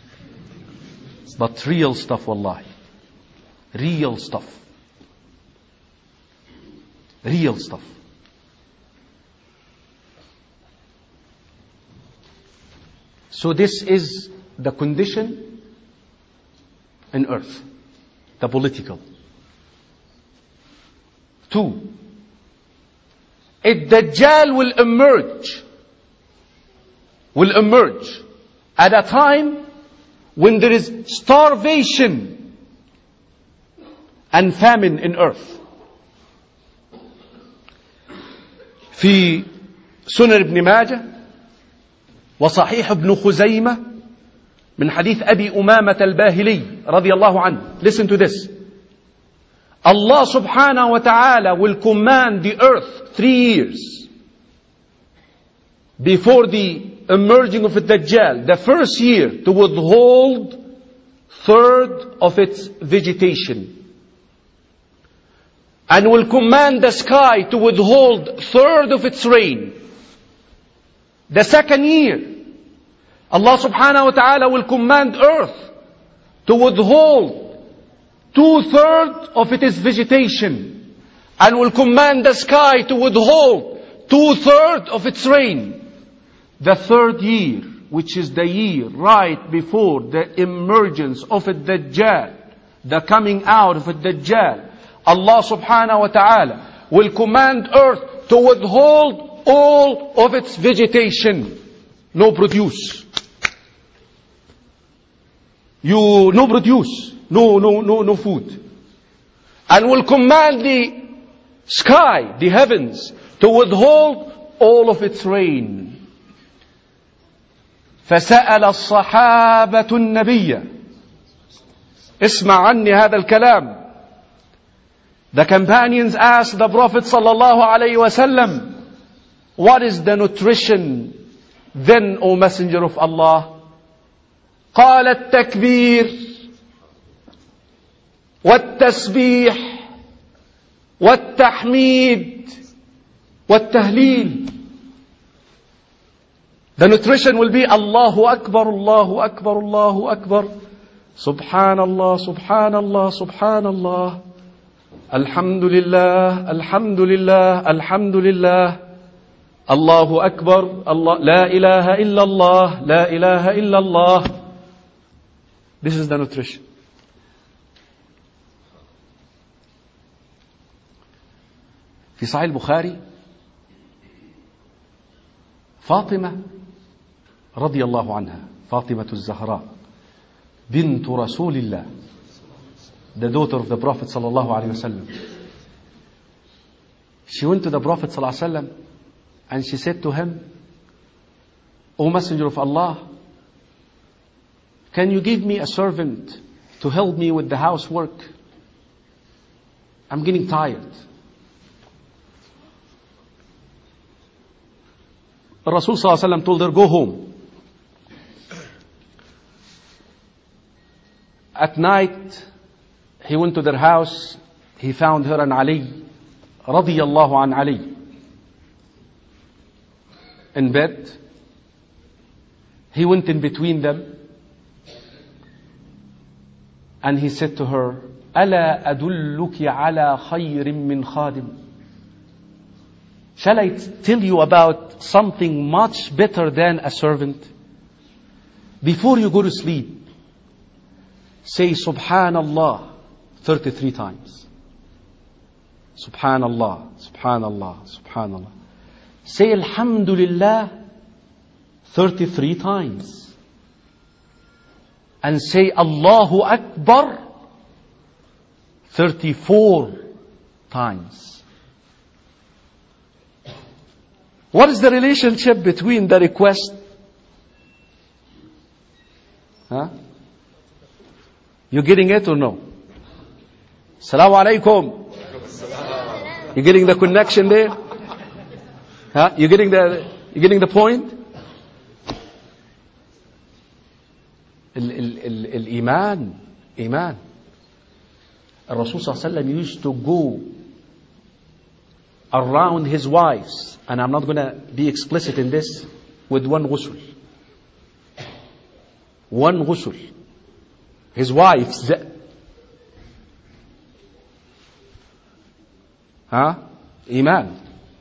But real stuff, wallahi. Real stuff. Real stuff. So this is the condition in earth. The political. 2. Ad-Dajjal will emerge at a time when there is starvation and famine in earth. في سنن ابن ماجه وصحيح ابن خزيمة من حديث أبي أمامة الباهلي رضي الله عنه. Listen to this. Allah subhanahu wa ta'ala will command the earth 3 years before the emerging of the Dajjal. The first year to withhold 1/3 of its vegetation. And will command the sky to withhold 1/3 of its rain. The second year, Allah subhanahu wa ta'ala will command earth to withhold 2/3 of its vegetation. And will command the sky to withhold 2/3 of its rain. The third year, which is the year right before the emergence of a Dajjal, the coming out of a Dajjal, Allah subhanahu wa ta'ala will command earth to withhold all of its vegetation. No produce. No produce. No food. And will command the sky, the heavens, to withhold all of its rain. فسأل الصحابة النبي. اسمع عني هذا الكلام. The companions asked the Prophet sallallahu alaihi wasallam, what is the nutrition Then, O Messenger of Allah, قال التكبير والتسبيح والتحميد والتهليل. The nutrition will be Allahu Akbar, Allahu Akbar, Allahu Akbar. Subhanallah, Subhanallah, Subhanallah. Alhamdulillah, Alhamdulillah, Alhamdulillah. Allahu Akbar, Allah, La ilaha illallah, La ilaha illallah. This is the nutrition. في صحيح البخاري فاطمة رضي الله عنها، فاطمة الزهراء بنت رسول الله, the daughter of the Prophet صلى الله عليه وسلم. She went to the Prophet صلى الله عليه وسلم and she said to him, O Messenger of Allah, can you give me a servant to help me with the housework? I'm getting tired. Rasul sallallahu alaihi wasallam told her, go home. At night, he went to their house. He found her and Ali, radiyallahu an Ali, in bed. He went in between them and he said to her, ألا أدلك على خير من خادم? Shall I tell you about something much better than a servant? Before you go to sleep, say Subhanallah 33 times. Subhanallah, Subhanallah, Subhanallah. Say Alhamdulillah 33 times. And say Allahu Akbar 34 times. What is the relationship between the request? You getting it or no? Assalamu alaikum. You getting the connection there? You getting the point? الإيمان إيمان. الرسول صلى الله عليه وسلم used to go around his wives, and I'm not going to be explicit in this, with one ghusl. One ghusl. His wives. إيمان.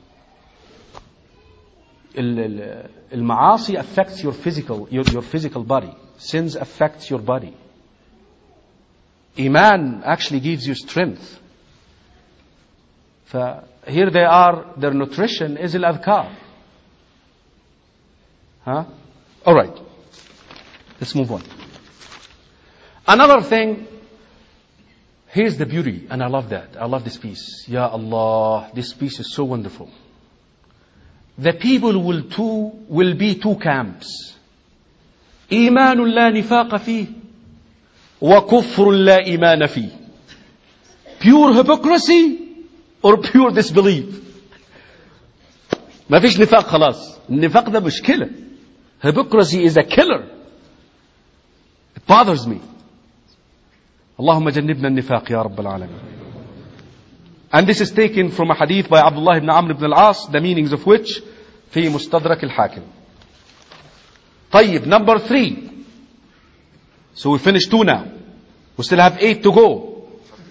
المعاصي affects your physical body. Sins affects your body. Iman actually gives you strength. Here they are, their nutrition is al-adhkar. Alright. Let's move on. Another thing, here's the beauty, and I love that. I love this piece. Ya Allah, this piece is so wonderful. The people will be two camps. إيمان لا نفاق فيه وكفر لا إيمان فيه. Pure hypocrisy or pure disbelief. ما فيش نفاق خلاص. النفاق ده مشكلة. Hypocrisy is a killer. It bothers me. اللهم جنبنا النفاق يا رب العالمين. And this is taken from a hadith by Abdullah ibn Amr ibn al-As, the meanings of which في مستدرك الحاكم. طيب, number 3. So we finished 2 now. We still have 8 to go.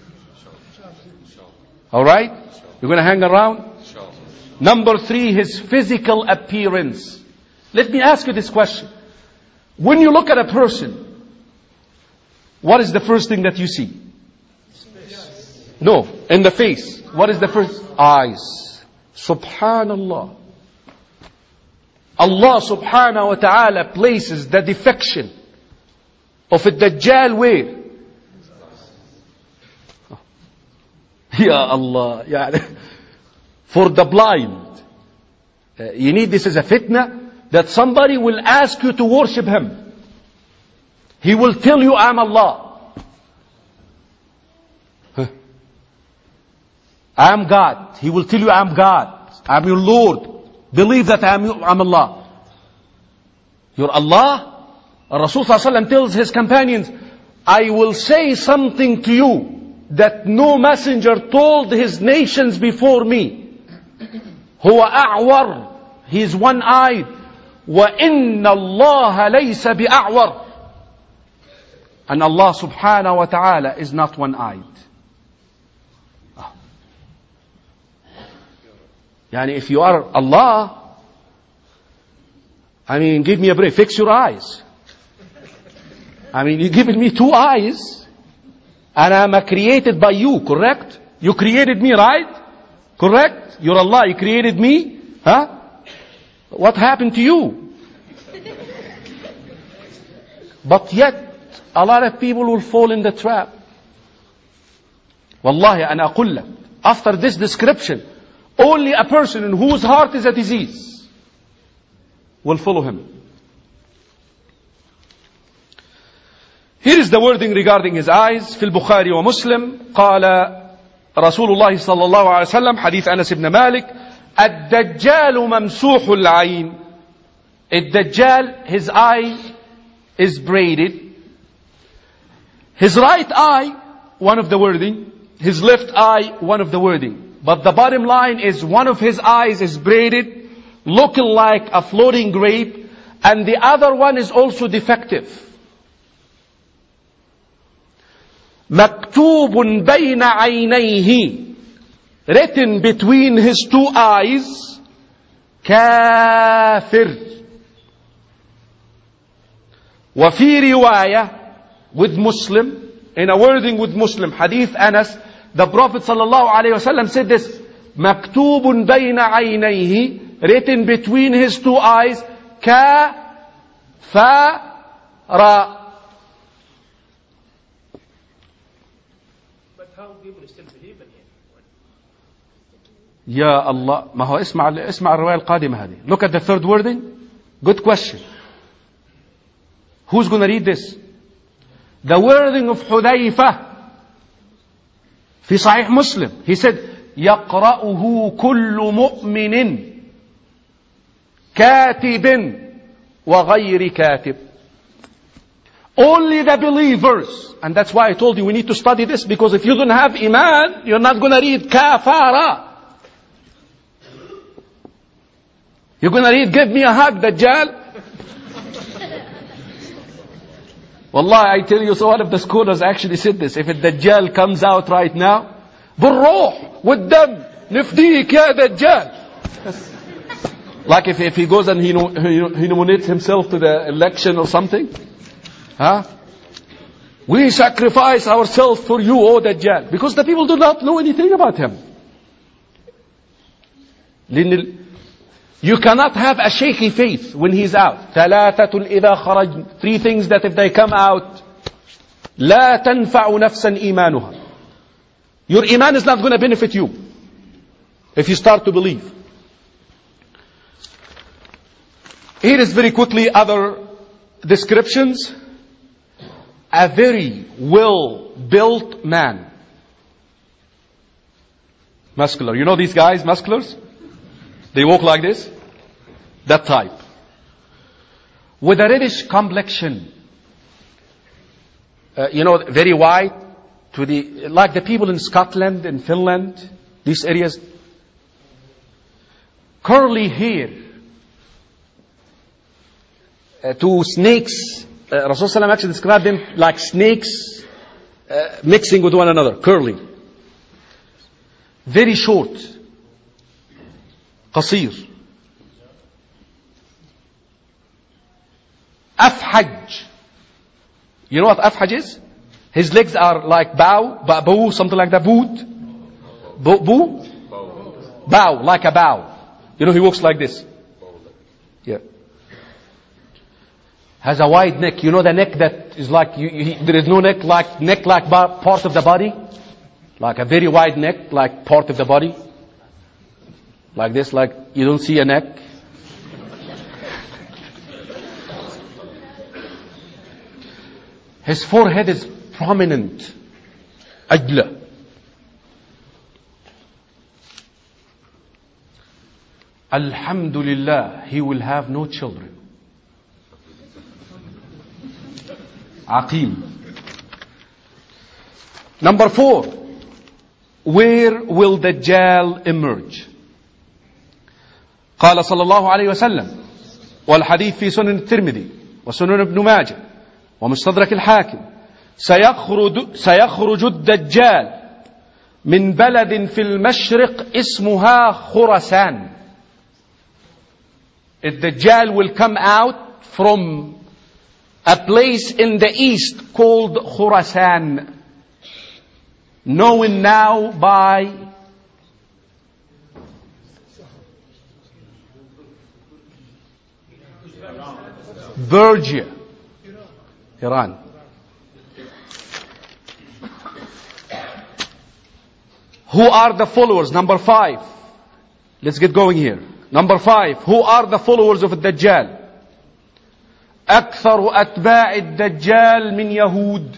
Alright? You're going to hang around? Number 3, his physical appearance. Let me ask you this question. When you look at a person, what is the first thing that you see? No, in the face. What is the first? Eyes. Subhanallah. Allah subhanahu wa ta'ala places the defection of a Dajjal where? Ya Allah. For the blind. You need this as a fitna, that somebody will ask you to worship him. He will tell you, I'm Allah. I'm God. He will tell you, I'm God. I'm your Lord. Believe that I'm Allah. Your Allah, Rasul sallallahu alaihi wasallam tells his companions, I will say something to you that no messenger told his nations before me. هو أعور, he is one-eyed. وَإِنَّ اللَّهَ لَيْسَ بِأَعْوَرٍ. And Allah subhanahu wa ta'ala is not one-eyed. Yani if you are Allah, I mean, give me a break, fix your eyes. I mean, you've given me 2 eyes, and I'm created by you, correct? You created me, right? Correct? You're Allah, you created me. Huh? What happened to you? But yet, a lot of people will fall in the trap. Wallahi, أنا أقول لك, after this description, only a person in whose heart is a disease will follow him. Here is the wording regarding his eyes. في البخاري ومسلم قال رسول الله صلى الله عليه وسلم, حديث أنس بن مالك, الدجال ممسوح العين. الدجال, his eye is braided. His right eye, one of the wording. His left eye, one of the wording. But the bottom line is one of his eyes is braided, looking like a floating grape, and the other one is also defective. مكتوب بين عينيه, written between his 2 eyes, كافر. وفي رواية with Muslim, in a wording with Muslim, hadith Anas, the Prophet sallallahu alaihi wasallam said this, مكتوب بين عينيه, written between his 2 eyes, كافر. يا الله, ما هو اسمع الرواية القادمة هذه. Look at the third wording. Good question. Who's going to read this? The wording of حذيفة في صحيح مسلم. He said, يقرأه كل مؤمن كاتب وغير كاتب. Only the believers. And that's why I told you we need to study this, because if you don't have iman, you're not going to read kafara. You're going to read, give me a hug, Dajjal. Wallah, I tell you, so one of the scholars actually said this. If a Dajjal comes out right now, بالروح والدم نفديك يا Dajjal. Like if he goes and he nominates himself to the election or something. Huh? We sacrifice ourselves for you, O Dajjal. Because the people do not know anything about him. You cannot have a shaky faith when he's out. ثلاثة إذا خرج. 3 things that if they come out, لا تنفع نفسا إيمانها. Your iman is not going to benefit you if you start to believe. Here is very quickly other descriptions. A very well-built man. Muscular. You know these guys, musculars? They walk like this. That type. With a reddish complexion. Very white. Like the people in Scotland and Finland. These areas. Curly hair. To snakes. Rasulullah actually described them like snakes mixing with one another. Curly. Very short. قصير. أفحج. You know what أفحج is? His legs are like bow, something like that. Boot. Bow, like a bow. He walks like this. Yeah. Has a wide neck. You know the neck that is like, there is no neck like part of the body? Like a very wide neck, like part of the body. Like this, like you don't see a neck. His forehead is prominent. Ajla. Alhamdulillah, he will have no children. Aqim. Number 4. Where will Dajjal emerge? قال صلى الله عليه وسلم والحديث في سنن الترمذي وسنن ابن ماجه ومستدرك الحاكم سيخرج الدجال من بلد في المشرق اسمها خراسان. الدجال will come out from a place in the east called Khurasan, known now by Persia, Iran. Who are the followers? Number 5. Let's get going here. Number 5. Who are the followers of الدجال? أكثر أتباع الدجال من يهود.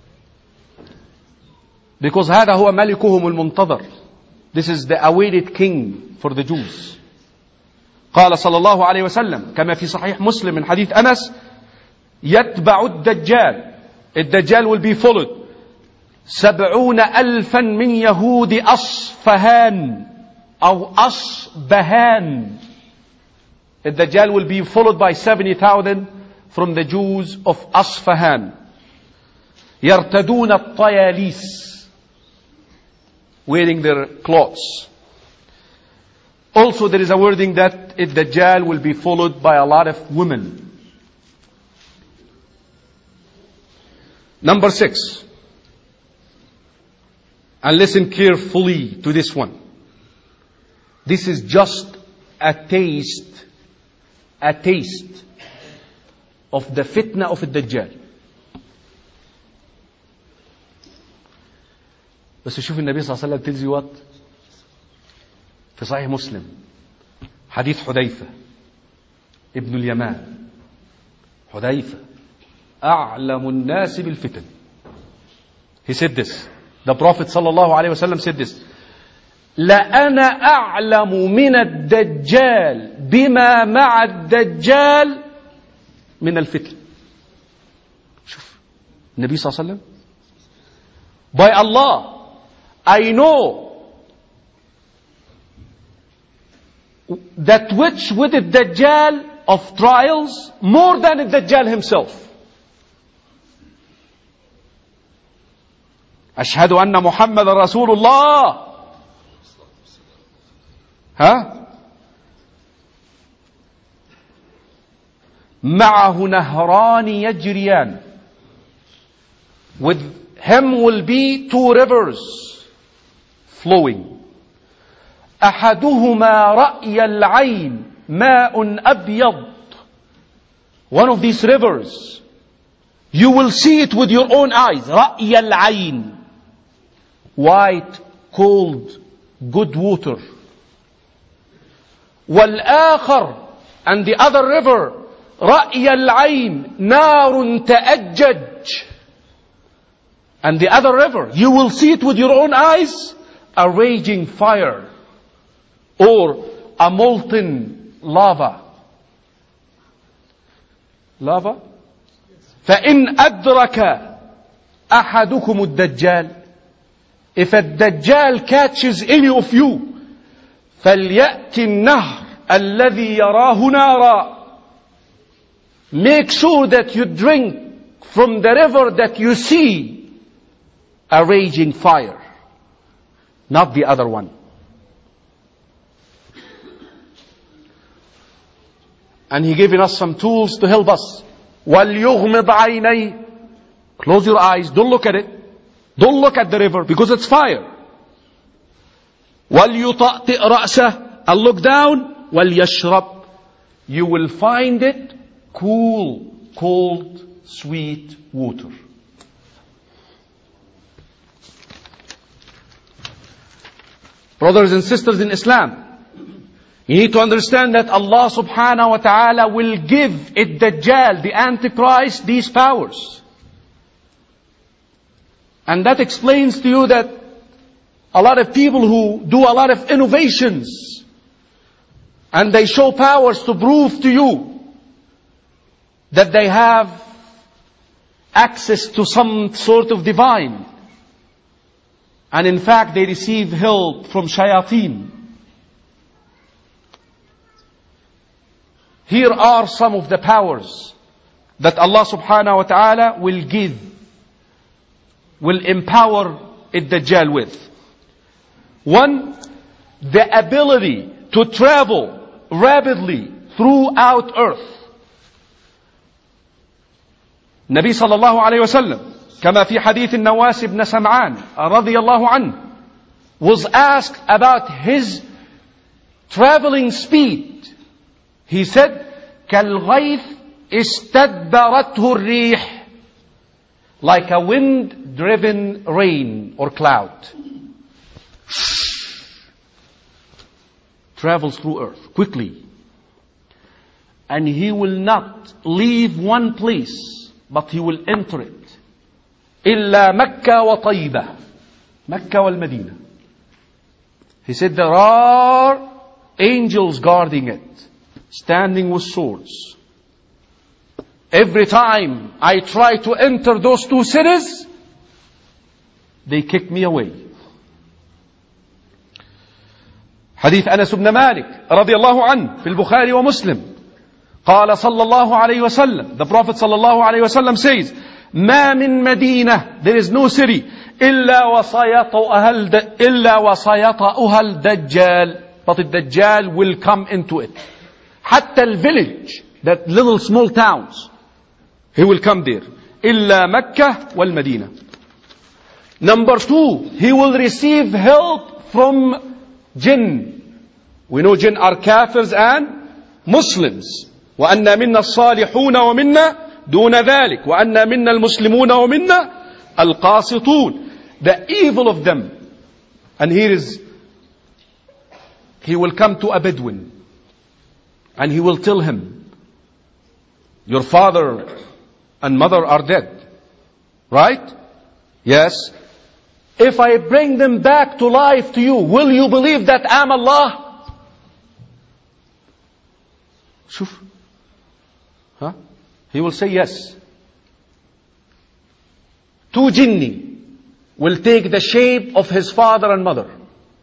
Because هذا هو ملكهم المنتظر. This is the awaited king for the Jews. قال صلى الله عليه وسلم كما في صحيح مسلم من حديث أنس يتبع الدجال. الدجال will be followed 70,000 من يهود أصفهان أو أصبهان. الدجال will be followed by 70,000 from the Jews of Asfahan. يرتدون الطياليس, wearing their clothes. Also there is a wording that الدجال will be followed by a lot of women. Number 6. And listen carefully to this one. This is just a taste of the fitna of الدجال. بس شوف النبي صلى الله عليه وسلم تلزي وات في صحيح مسلم حديث حذيفة ابن اليمان. حذيفة أعلم الناس بالفتن. He said this. The Prophet صلى الله عليه وسلم said this. لأنا أعلم من الدجال بما مع الدجال من الفتن. شوف النبي صلى الله عليه وسلم. By Allah, I know that which with the Dajjal of trials more than the Dajjal himself. أشهد أن محمد رسول الله. ها؟ معه نهران يجريان. With him will be 2 rivers flowing. أحدهما رأي العين ماء أبيض. One of these rivers, you will see it with your own eyes. رأي العين, white, cold, good water. والآخر, and the other river, رأي العين نار تأجج. And the other river, you will see it with your own eyes, a raging fire or a molten lava. Lava? فإن أدرك أحدكم الدجال, if a Dajjal catches any of you, فليأتي النهر الذي يراه نارا. Make sure that you drink from the river that you see a raging fire, not the other one. And he given us some tools to help us. وَلْيُغْمِضْ عَيْنَيْهِ, close your eyes, don't look at it, don't look at the river because it's fire. وَلْيُطَأْتِئْ رَأْسَهِ, and look down. وَلْيَشْرَبْ, you will find it cool, cold, sweet water. Brothers and sisters in Islam, you need to understand that Allah subhanahu wa ta'ala will give Ad-Dajjal, the Antichrist, these powers. And that explains to you that a lot of people who do a lot of innovations and they show powers to prove to you that they have access to some sort of divine. And in fact, they receive help from shayateen. Here are some of the powers that Allah subhanahu wa ta'ala will give, will empower Ad-Dajjal with. One, the ability to travel rapidly throughout earth. Nabi sallallahu alayhi wa sallam, كما في حديث النواس بن سمعان رضي الله عنه, was asked about his traveling speed. He said, كالغيث استدبرته الريح, like a wind-driven rain or cloud. Travels through earth quickly. And he will not leave one place, but he will enter it. إلا مكة وطيبة, Mecca والمدينة. He said there are angels guarding it, standing with swords. Every time I try to enter those two cities, they kick me away. حديث أنس بن مالك رضي الله عنه في البخاري ومسلم, قال صلى الله عليه وسلم, the Prophet صلى الله عليه وسلم says, ما من مدينة, there is no city, إلا وسيطأها الدجال, but the Dajjal will come into it. حتى الvillage, that little small towns, he will come there. إلا مكة والمدينة. Number two, he will receive help from jinn. We know jinn are kafirs and Muslims. وأن منا الصالحون ومنا دون ذلك وأن منا المسلمون ومنا القاسطون. The evil of them. And here is, he will come to a Bedouin and he will tell him, your father and mother are dead, right? Yes. If I bring them back to life to you, will you believe that I'm Allah? Shuf. Huh? He will say yes. Two jinni will take the shape of his father and mother.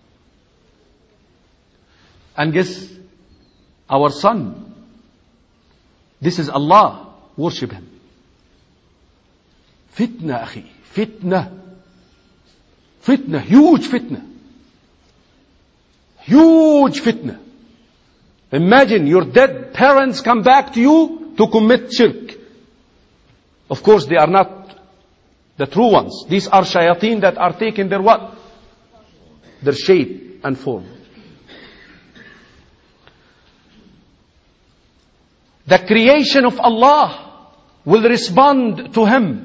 And guess, our son, this is Allah, worship him. Fitna, akhi. Fitna. Fitna. Huge fitna. Huge fitna. Imagine your dead parents come back to you to commit shirk. Of course, they are not the true ones. These are shayateen that are taking their what? Their shape and form. The creation of Allah will respond to him.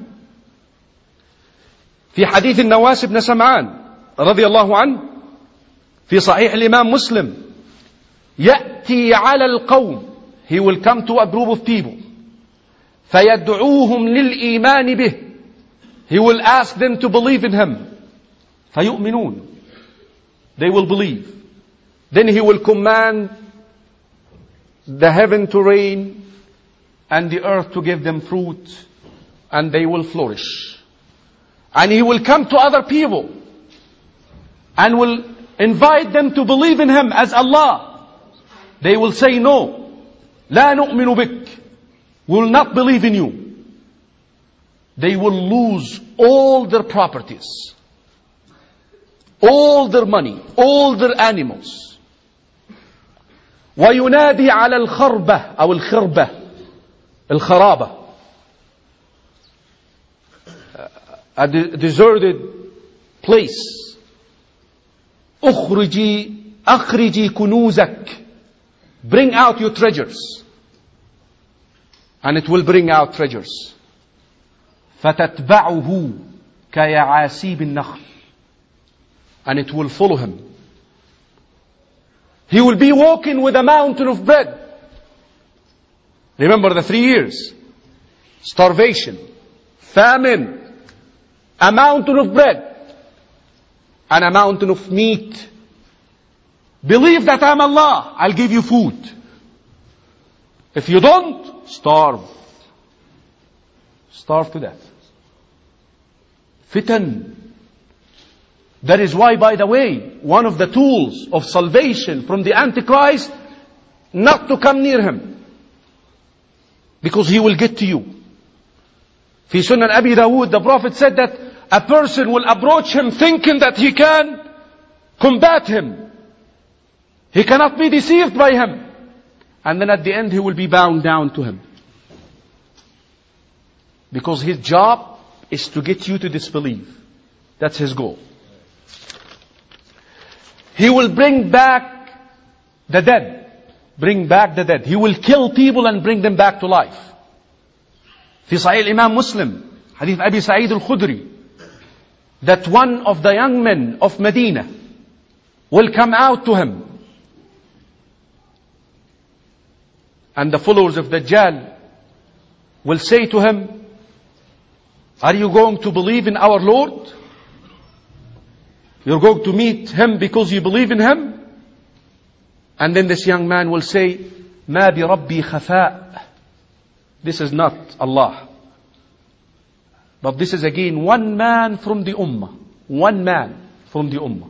في حديث النواس بن سمعان رضي الله عنه في صحيح الإمام مسلم, يأتي على القوم, he will come to a group of people, فيدعوهم للإيمان به, he will ask them to believe in him, فيؤمنون, they will believe. Then he will command the heaven to rain and the earth to give them fruit, and they will flourish. And he will come to other people and will invite them to believe in him as Allah. They will say, no, لا نؤمن بك, we will not believe in you. They will lose all their properties, all their money, all their animals. وينادي على الخربة أو الخربة, الخرابة, a deserted place. أخرجي كنوزك, bring out your treasures. And it will bring out treasures. فتتبعه كيعاسيب النخل, and it will follow him. He will be walking with a mountain of bread. Remember the 3 years. Starvation, famine, a mountain of bread, and a mountain of meat. Believe that I'm Allah, I'll give you food. If you don't, starve. Starve to death. Fitan. That is why, by the way, one of the tools of salvation from the Antichrist, not to come near him. Because he will get to you. Fi Sunan Abi Dawood, the Prophet said that a person will approach him thinking that he can combat him. He cannot be deceived by him. And then at the end he will be bound down to him. Because his job is to get you to disbelieve. That's his goal. He will bring back the dead. Bring back the dead. He will kill people and bring them back to life. في صحيح Imam Muslim, Hadith Abi Sa'id al-Khudri, that one of the young men of Medina will come out to him. And the followers of Dajjal will say to him, are you going to believe in our Lord? You're going to meet him because you believe in him? And then this young man will say, ما بربي خفاء. This is not Allah. But this is again one man from the Ummah. One man from the Ummah.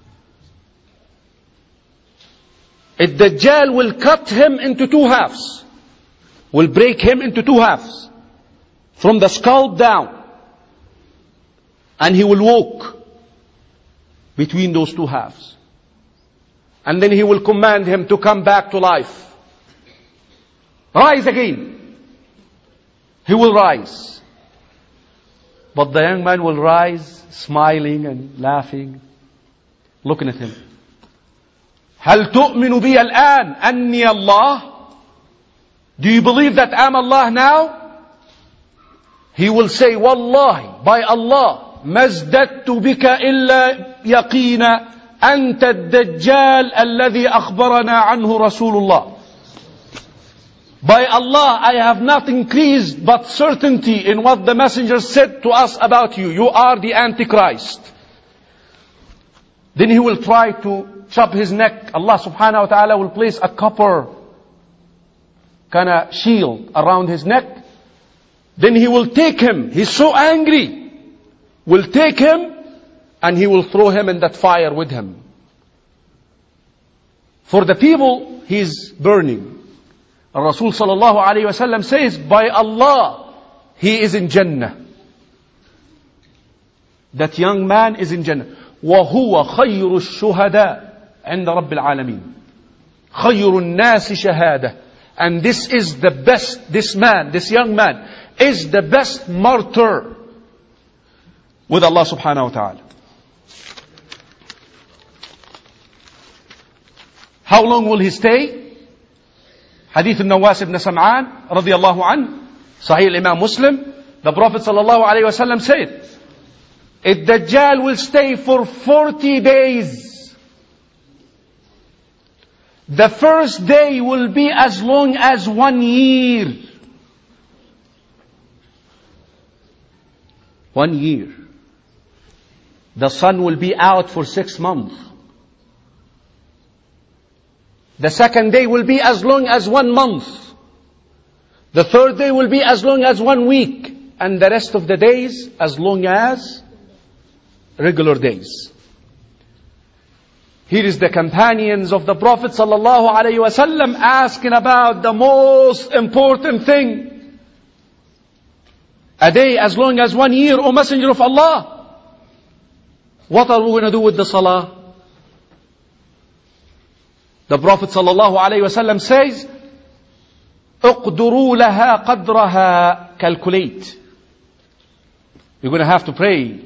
Ad-Dajjal will cut him into two halves. Will break him into two halves. From the scalp down. And he will walk between those two halves. And then he will command him to come back to life. Rise again. He will rise. But the young man will rise smiling and laughing, looking at him. هل تؤمن بي الآن أني الله? Do you believe that I'm Allah now? He will say, Wallahi, by Allah, ما ازددت بك إلا يقينا أنت الدجال الذي أخبرنا عنه رسول الله. By Allah, I have not increased but certainty in what the messenger said to us about you. You are the Antichrist. Then he will try to chop his neck. Allah subhanahu wa ta'ala will place a copper kind of shield around his neck. Then he will take him. He's so angry. Will take him and he will throw him in that fire with him. For the people, he's burning. Rasul sallallahu alayhi wa sallam says, by Allah, he is in Jannah. That young man is in Jannah. وَهُوَ خَيْرُ الشُّهَدَاءِ عند رب العالمين. خَيْرُ النَّاسِ شَهَادَةً. And this is the best, this man, this young man, is the best martyr with Allah subhanahu wa ta'ala. How long will he stay? Hadith al-Nawas ibn Sam'an radiyallahu an, Sahih Imam Muslim, the Prophet sallallahu alayhi wa sallam said, Ad-Dajjal will stay for 40 days. The first day will be as long as 1 year. 1 year. The sun will be out for 6 months. The second day will be as long as 1 month. The third day will be as long as 1 week. And the rest of the days as long as regular days. Here is the companions of the Prophet sallallahu alaihi wasallam asking about the most important thing. A day as long as 1 year, O Messenger of Allah. What are we going to do with the salah? The Prophet sallallahu alayhi wa sallam says, اقدروا لها قدرها. Calculate. You're going to have to pray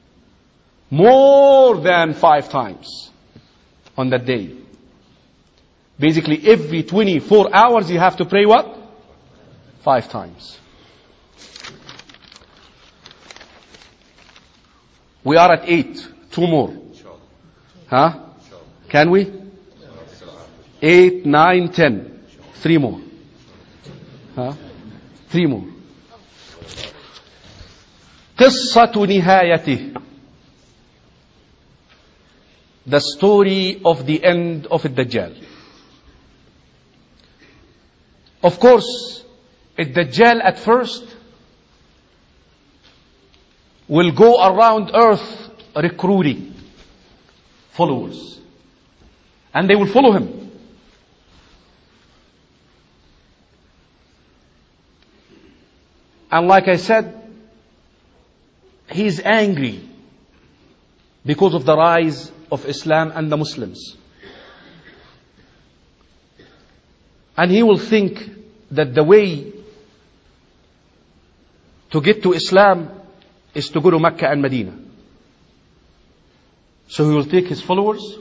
more than 5 times on that day. Basically, every 24 hours you have to pray what? 5 times. We are at 8. 2 more. Huh? Can we? 8, 9, 10. 3 more. Huh? 3 more. قصة نهايته. The story of the end of Ad-Dajjal. Of course, Ad-Dajjal at first will go around earth recruiting followers. And they will follow him. And like I said, he's angry because of the rise of Islam and the Muslims. And he will think that the way to get to Islam is to go to Mecca and Medina. So he will take his followers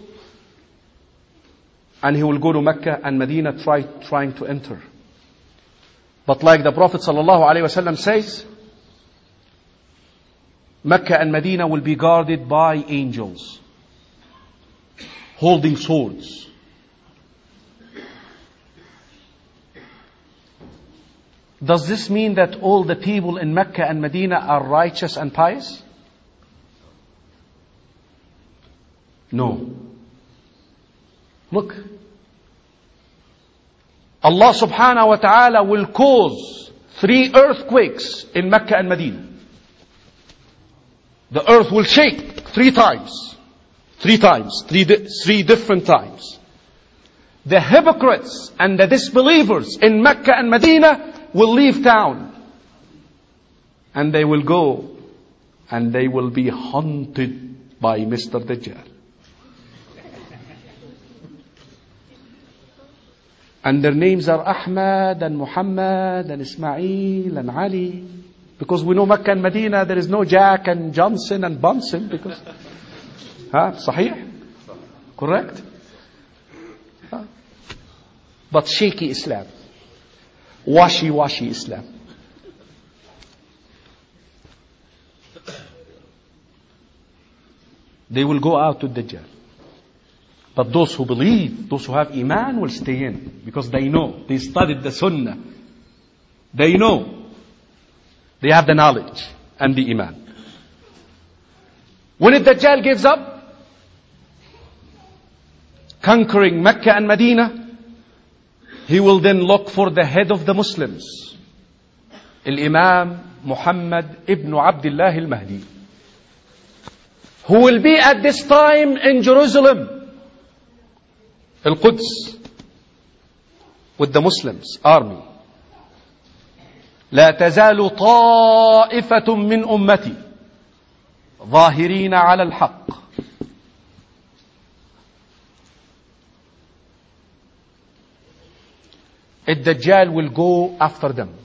and he will go to Mecca and Medina trying to enter. But like the Prophet ﷺ says, Mecca and Medina will be guarded by angels holding swords. Does this mean that all the people in Mecca and Medina are righteous and pious? No. Look. Allah subhanahu wa ta'ala will cause 3 earthquakes in Mecca and Medina. The earth will shake 3 times. 3 times. 3 different times. The hypocrites and the disbelievers in Mecca and Medina will leave town. And they will go and they will be hunted by Mr. Dajjal. And their names are Ahmad and Muhammad and Ismail and Ali. Because we know Mecca and Medina, there is no Jack and Johnson and Bunsen. Because, Sahih? Correct? But shaky Islam. Washy Islam. They will go out to Dajjal. But those who believe, those who have Iman will stay in. Because they know. They studied the Sunnah. They know. They have the knowledge and the Iman. When the Dajjal gives up conquering Mecca and Medina, he will then look for the head of the Muslims, Al-Imam Muhammad ibn Abdullah al-Mahdi, who will be at this time in Jerusalem, Al-Quds, with the Muslims army. لا تزال طائفة من أمتي ظاهرين على الحق. الدجال will go after them.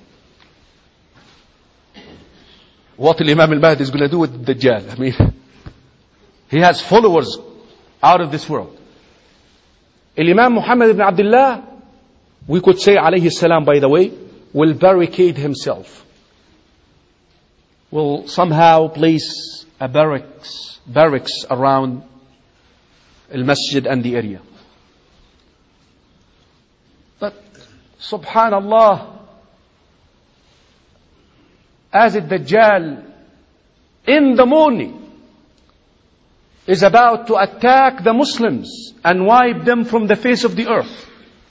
What Imam al-Mahdi is going to do with the Dajjal? I mean, he has followers out of this world. Imam Muhammad ibn Abdullah, we could say alayhi salam, by the way, will barricade himself. Will somehow place a barracks around al-masjid and the area. But subhanallah, as the Dajjal in the morning is about to attack the Muslims and wipe them from the face of the earth,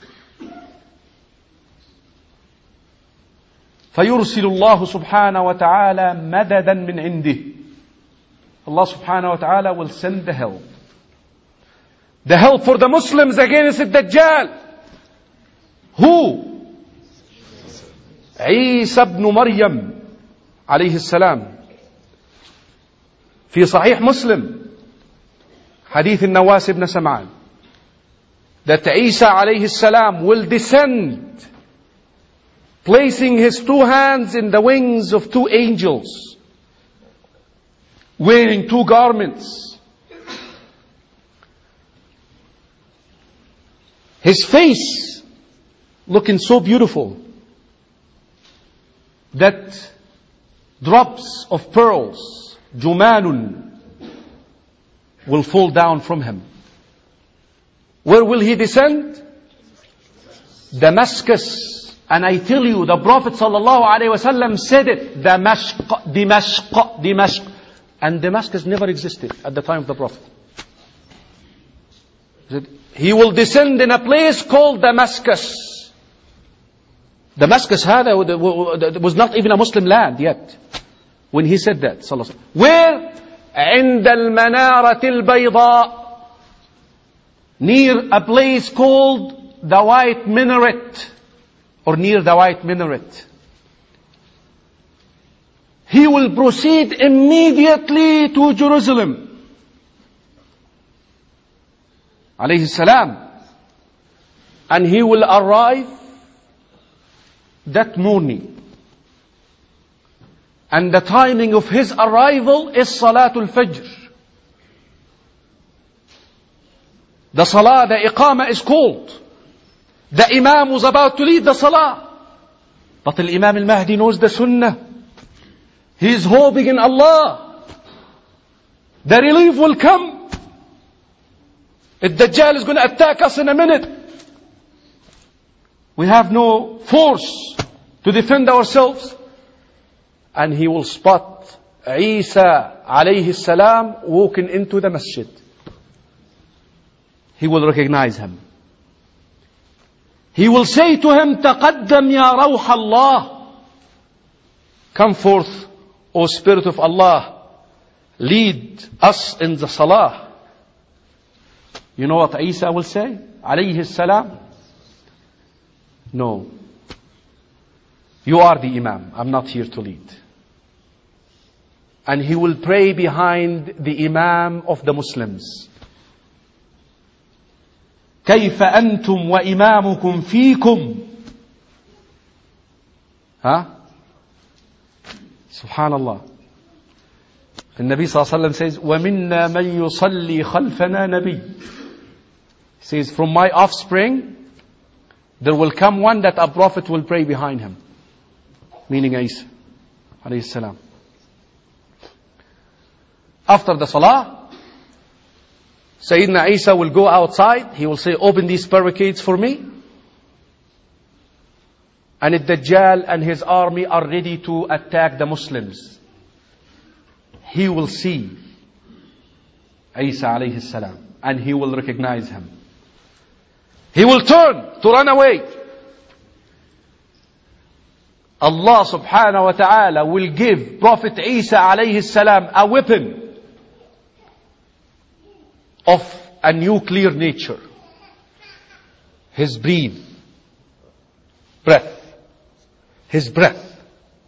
فيرسل الله سبحانه وتعالى مددا من عنده. Allah subhanahu wa ta'ala will send the help. The help for the Muslims against the Dajjal. Who? Isa ibn Maryam عليه السلام. في صحيح مسلم حديث النواس بن سمعان, that Isa عليه السلام will descend, placing his 2 hands in the wings of 2 angels, wearing 2 garments. His face looking so beautiful that drops of pearls, jumanun, will fall down from him. Where will he descend? Damascus. And I tell you, the Prophet ﷺ said it, Dimashq. And Damascus never existed at the time of the Prophet. He will descend in a place called Damascus. Damascus was not even a Muslim land yet. when he said that, sallallahu alaihi wasallam. Where? عند المنارة البيضاء, near a place called the White Minaret, or near the White Minaret. He will proceed immediately to Jerusalem, alayhi salam, and he will arrive that morning. And the timing of his arrival is Salatul Fajr. The Salah, the Iqamah is called. The Imam was about to lead the Salah. But the Imam al-Mahdi knows the Sunnah. He is hoping in Allah. The relief will come. The Dajjal is going to attack us in a minute. We have no force to defend ourselves. And he will spot Isa alayhi salam walking into the masjid. He will recognize him. He will say to him, تقدم يا روح الله. Come forth, O Spirit of Allah. Lead us in the Salah. You know what Isa will say? Alayhi salam. No. You are the Imam. I'm not here to lead. And he will pray behind the Imam of the Muslims. كيف أنتم وإمامكم فيكم. Subhanallah. The Nabi sallallahu alaihi wasallam says, وَمِنَّا مَنْ يُصَلِّي خَلْفَنَا نَبِيٌّ. He says, from my offspring, there will come one that a prophet will pray behind him. Meaning Isa alayhi salam. After the Salah, Sayyidina Isa will go outside. He will say, open these barricades for me. And the Dajjal and his army are ready to attack the Muslims. He will see Isa alayhi salam and he will recognize him. He will turn to run away. Allah subhanahu wa ta'ala will give Prophet Isa alayhi salam a weapon of a nuclear nature. His breath. His breath.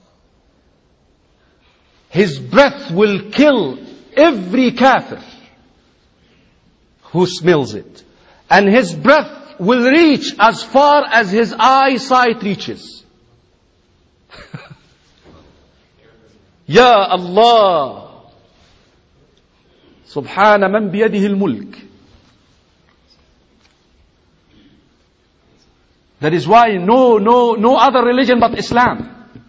His breath will kill every kafir who smells it. And his breath will reach as far as his eyesight reaches. Ya Allah. Subhana man biyadihi al-mulk. That is why no other religion but Islam.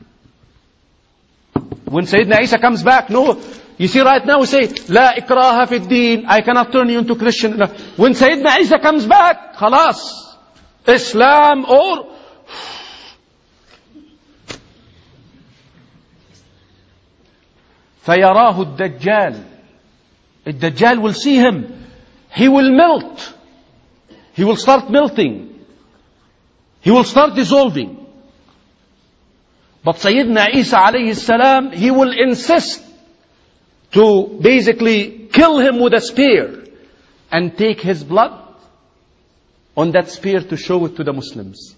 When Sayyidina Isa comes back, you see right now we say, La ikraha fi ad-din, I cannot turn you into Christian. No. When Sayyidina Isa comes back, khalas, Islam or فَيَرَاهُ الدَّجَّالِ. The Dajjal will see him. He will melt. He will start melting. He will start dissolving. But Sayyidina Isa alayhi salam, he will insist to basically kill him with a spear and take his blood on that spear to show it to the Muslims.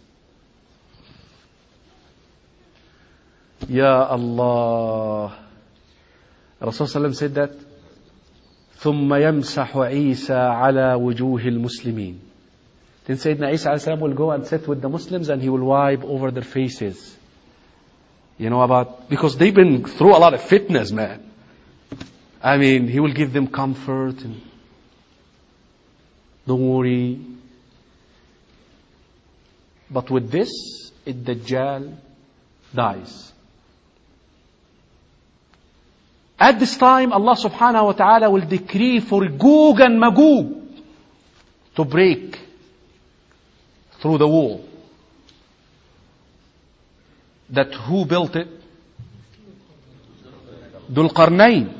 Ya Allah. Rasulullah said that, ثُمَّ يَمْسَحُ عِيسَى عَلَى وُجُوهِ الْمُسْلِمِينَ. Then Sayyidina Isa alayhi salam will go and sit with the Muslims and he will wipe over their faces. You know because they've been through a lot of fitness, man. I mean, he will give them comfort and don't worry. But with this, Dajjal dies. At this time, Allah subhanahu wa ta'ala will decree for Gog and Magog to break through the wall. That who built it? Dhul Qarnayn.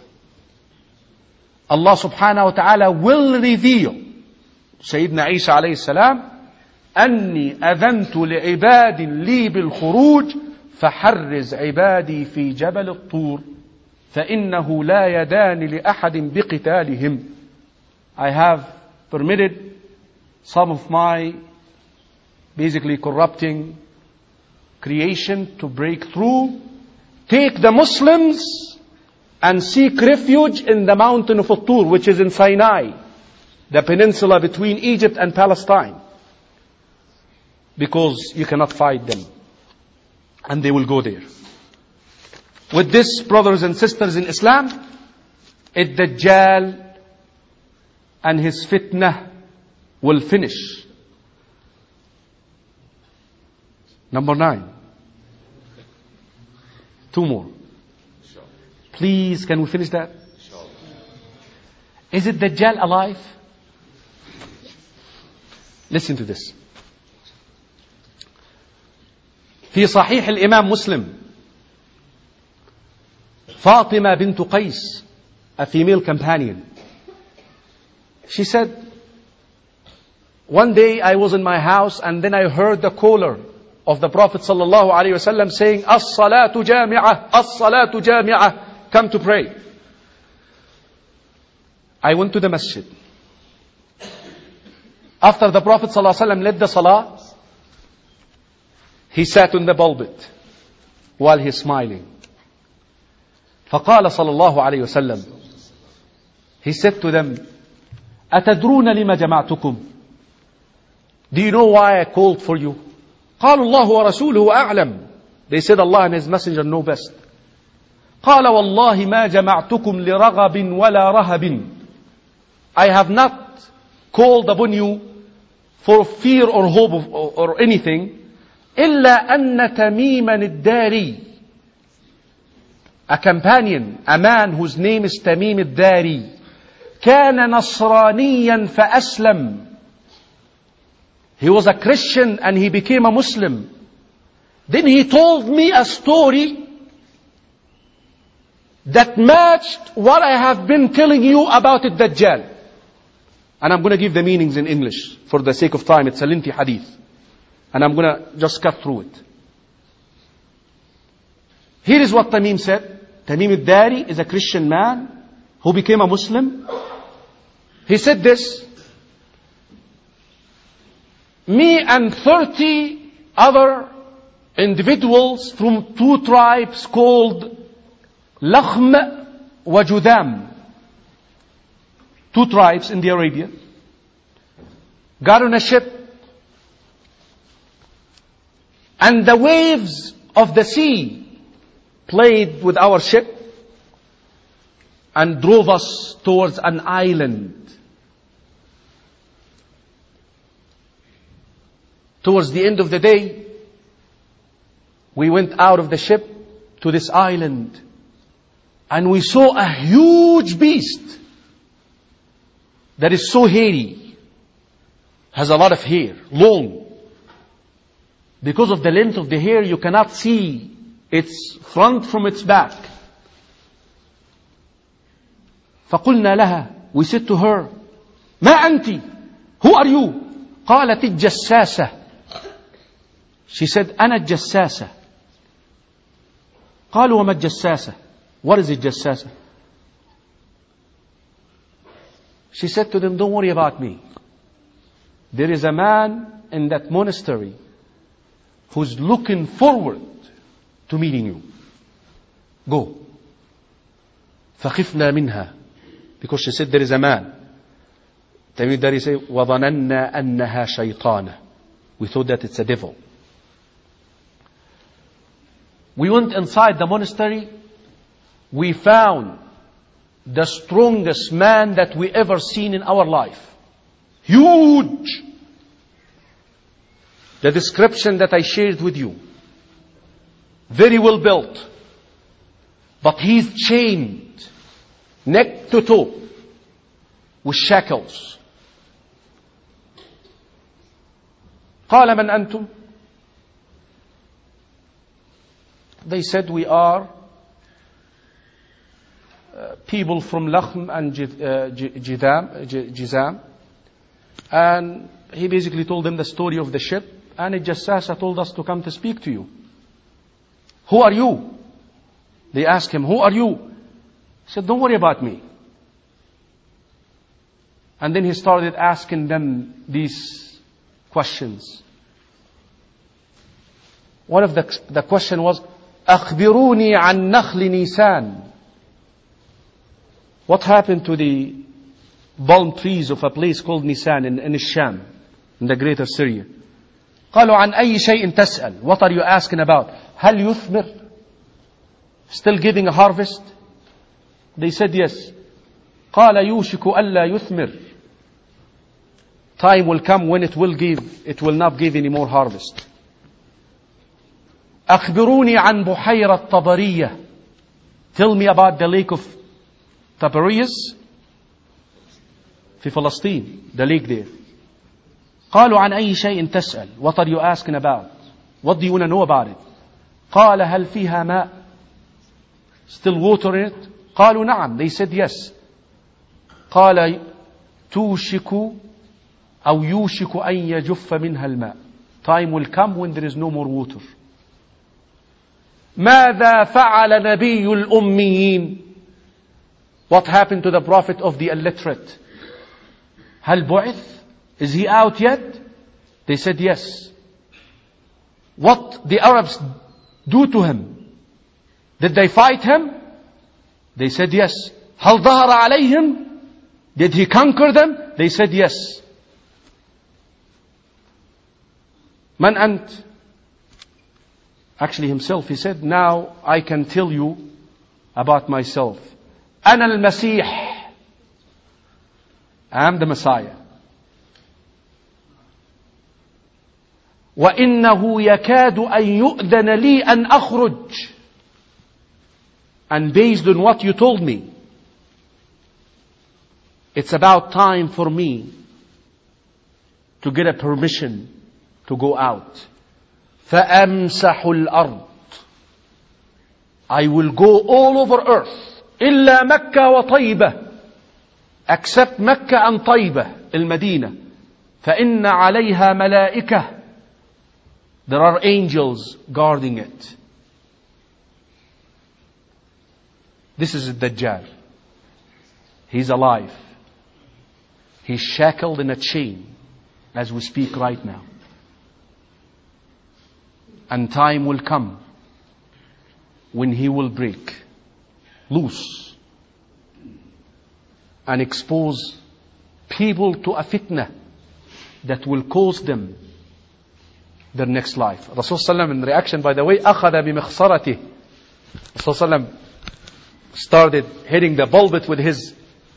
Allah subhanahu wa ta'ala will reveal Sayyidina Isa alayhi salam أني أذنت لعباد لي بالخروج فحرز عبادي في جبل الطور فإنه لا يدان لأحد بقتالهم. I have permitted some of my basically corrupting creation to break through. Take the Muslims and seek refuge in the mountain of At-Tur, which is in Sinai, the peninsula between Egypt and Palestine, because you cannot fight them, and they will go there. With this, brothers and sisters in Islam, Ad-Dajjal and his fitnah will finish. Number 9. 2 more. Please, can we finish that? Is it Dajjal alive? Listen to this. في صحيح الإمام مسلم, Fatima bint Qais, a female companion, she said, one day I was in my house and then I heard the caller of the Prophet sallallahu alaihi wasallam saying, "As-salatu jami'ah, as-salatu jami'ah, come to pray." I went to the masjid. After the Prophet sallallahu alaihi wasallam led the salah, he sat on the pulpit while he's smiling. فقال صلى الله عليه وسلم, he said to them, أتدرون لما جمعتكم? Do you know why I called for you? قالوا الله ورسوله أعلم. They said, Allah and His Messenger know best. قال والله ما جمعتكم لرغب ولا رهب. I have not called upon you for fear or hope or anything. إلا أن تميما الداري, a companion, a man whose name is Tamim al-Dari, كان نصرانيا فأسلم. He was a Christian and he became a Muslim. Then he told me a story that matched what I have been telling you about Ad-Dajjal. And I'm going to give the meanings in English for the sake of time. It's a lengthy hadith, and I'm going to just cut through it. Here is what Tamim said. Tamim al-Dari is a Christian man who became a Muslim. He said this: me and 30 other individuals from 2 tribes called Lakhm wa Judam, 2 tribes in the Arabia, got on a ship, and the waves of the sea played with our ship and drove us towards an island. Towards the end of the day, we went out of the ship to this island, and we saw a huge beast that is so hairy, has a lot of hair, long. Because of the length of the hair, you cannot see its front from its back. فقلنا لها, we said to her, ما أنت? Who are you? قالت الجساسة. She said, أنا الجساسة. قالوا وما الجساسة? What is الجساسة? She said to them, don't worry about me. There is a man in that monastery who's looking forward to meeting you. Go. فخفنا منها. Because she said there is a man. Tamim al-Dari say, وظننا أنها شيطانة. We thought that it's a devil. We went inside the monastery. We found the strongest man that we ever seen in our life. Huge. The description that I shared with you. Very well built. But he's chained, neck to toe, with shackles. قال من أنتم? They said, we are people from Lakhm and Jizam. And he basically told them the story of the ship. And Jassasa told us to come to speak to you. Who are you? They asked him, who are you? He said, don't worry about me. And then he started asking them these questions. One of the question was, أخبروني عن نخل نيسان. What happened to the palm trees of a place called Nisan in Sham, in the greater Syria? قالوا عن أي شيء تسأل. What are you asking about? هل يثمر? Still giving a harvest? They said yes. قال يوشك ألا يثمر. Time will come when it will not give any more harvest. أخبروني عن بحيرة طبرية. Tell me about the lake of Tiberias في فلسطين, the lake there. قالوا عن أي شيء تسأل. What are you asking about? What do you want to know about it? قال هل فيها ماء? Still water in it? قالوا نعم. They said yes. قال توشك أو يوشك أن يجف منها الماء. Time will come when there is no more water. ماذا فعل نبي الأميين? What happened to the prophet of the illiterate? هل بعث? Is he out yet? They said yes. What the Arabs do to him? Did they fight him? They said yes. هل ظهر عليهم? Did he conquer them? They said yes. من أنت? Actually himself, he said, now I can tell you about myself. أنا المسيح. I am the Messiah. وإنه يكاد أن يؤذن لي أن أخرج. And based on what you told me, it's about time for me to get a permission to go out. فأمسح الأرض. I will go all over earth. إلا مكة وطيبة. Except Mecca and Taibah, المدينة. فإن عليها ملائكة. There are angels guarding it. This is the Dajjal. He's alive. He's shackled in a chain as we speak right now. And time will come when he will break loose and expose people to a fitna that will cause them their next life. Rasulullah in reaction, by the way, أخذ بمخصرته. Rasulullah started hitting the pulpit with his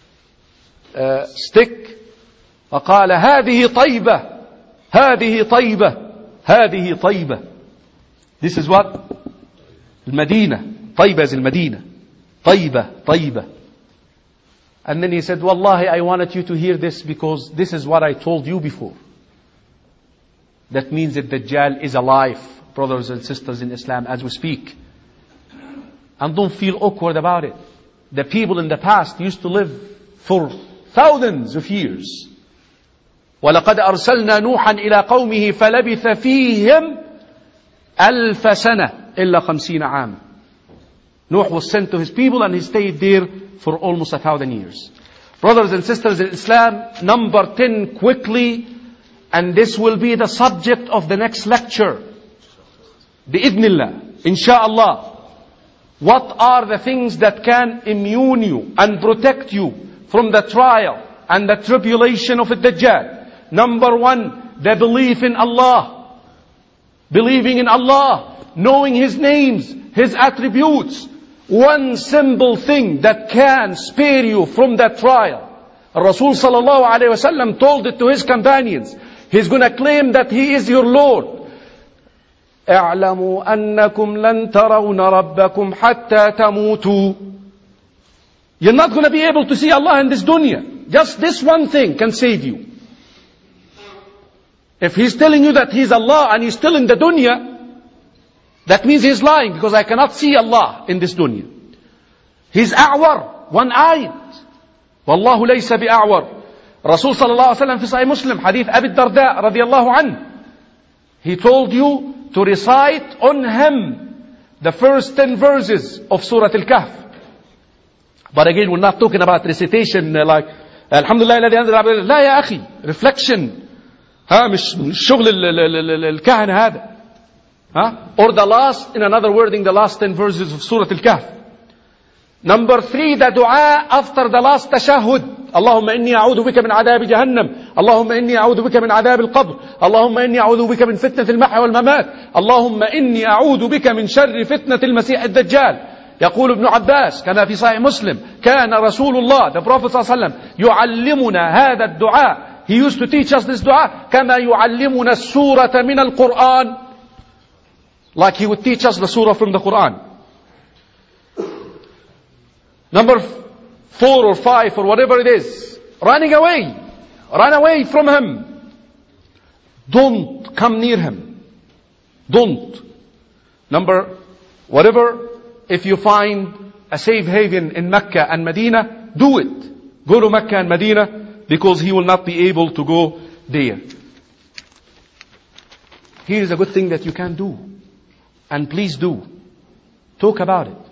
stick. فقال هذه طيبة هذه طيبة هذه طيبة. This is what? المدينة. طيبة is المدينة. طيبة طيبة. And then he said, Wallahi, I wanted you to hear this because this is what I told you before. That means that Dajjal is alive, brothers and sisters in Islam, as we speak. And don't feel awkward about it. The people in the past used to live for thousands of years. وَلَقَدْ أَرْسَلْنَا نُوحًا إِلَىٰ قَوْمِهِ فَلَبِثَ فِيهِمْ أَلْفَ سَنَةٍ إِلَّا 50 عام. Nuh was sent to his people and he stayed there for almost 1,000 years. Brothers and sisters in Islam, number 10 quickly, and this will be the subject of the next lecture. Bi'idhnillah, insha'Allah. What are the things that can immune you and protect you from the trial and the tribulation of the Dajjal? Number 1, the belief in Allah. Believing in Allah, knowing His names, His attributes. One simple thing that can spare you from that trial. Rasul sallallahu alayhi wa sallam told it to his companions. He's going to claim that He is your Lord. اعلموا أنكم لن ترون ربكم حتى تموتوا. You're not going to be able to see Allah in this dunya. Just this one thing can save you. If He's telling you that He's Allah and He's still in the dunya, that means He's lying, because I cannot see Allah in this dunya. He's a'war, one-eyed. Wallahu laysa bi'a'war. Rasul sallallahu alayhi wa sallam fi Sahih Muslim, hadith Abi Darda radiyallahu anhu. He told you to recite on him the first 10 verses of Surah Al-Kahf. But again, we're not talking about recitation like Alhamdulillah الذي أنزل على لا يا أخي, reflection. مش شغل الكهنة هذا. Or the last, in another wording, the last 10 verses of Surah Al-Kahf. Number 3, the dua after the last tashahhud. اللهم إني أعوذ بك من عذاب جهنم. اللهم إني أعوذ بك من عذاب القبر. اللهم إني أعوذ بك من فتنة المحيا والممات. اللهم إني أعوذ بك من شر فتنة المسيح الدجال. يقول ابن عباس كما في صحيح مسلم كان رسول الله, the Prophet صلى الله عليه وسلم, يعلمنا هذا الدعاء. He used to teach us this dua كما يعلمنا السورة من القرآن, like he would teach us the surah from the Quran. Number 4 or 5 or whatever it is, running away. Run away from him. Don't come near him. Don't. Number whatever, if you find a safe haven in Mecca and Medina, do it. Go to Mecca and Medina, because he will not be able to go there. Here is a good thing that you can do. And please do. Talk about it.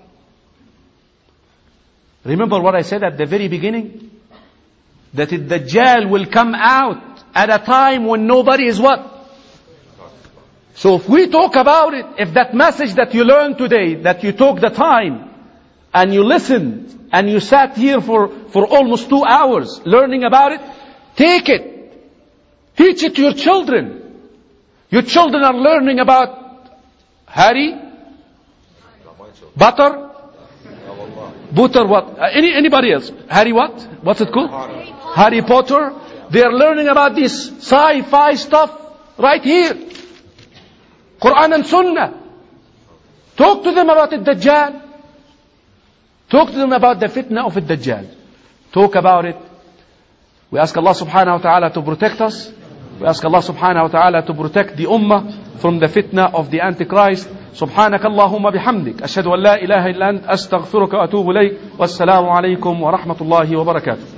Remember what I said at the very beginning? That the Dajjal will come out at a time when nobody is what? So if we talk about it, if that message that you learned today, that you took the time and you listened and you sat here for almost 2 hours learning about it, take it. Teach it to your children. Your children are learning about Harry, Butter, what? Anybody else? Harry what? What's it called? Harry Potter. They are learning about this sci-fi stuff right here. Quran and Sunnah. Talk to them about the Dajjal. Talk to them about the fitna of the Dajjal. Talk about it. We ask Allah subhanahu wa ta'ala to protect us. We ask Allah subhanahu wa ta'ala to protect the ummah from the fitna of the Antichrist. سبحانك اللهم بحمدك أشهد أن لا إله إلا أنت أستغفرك وأتوب إليك والسلام عليكم ورحمة الله وبركاته.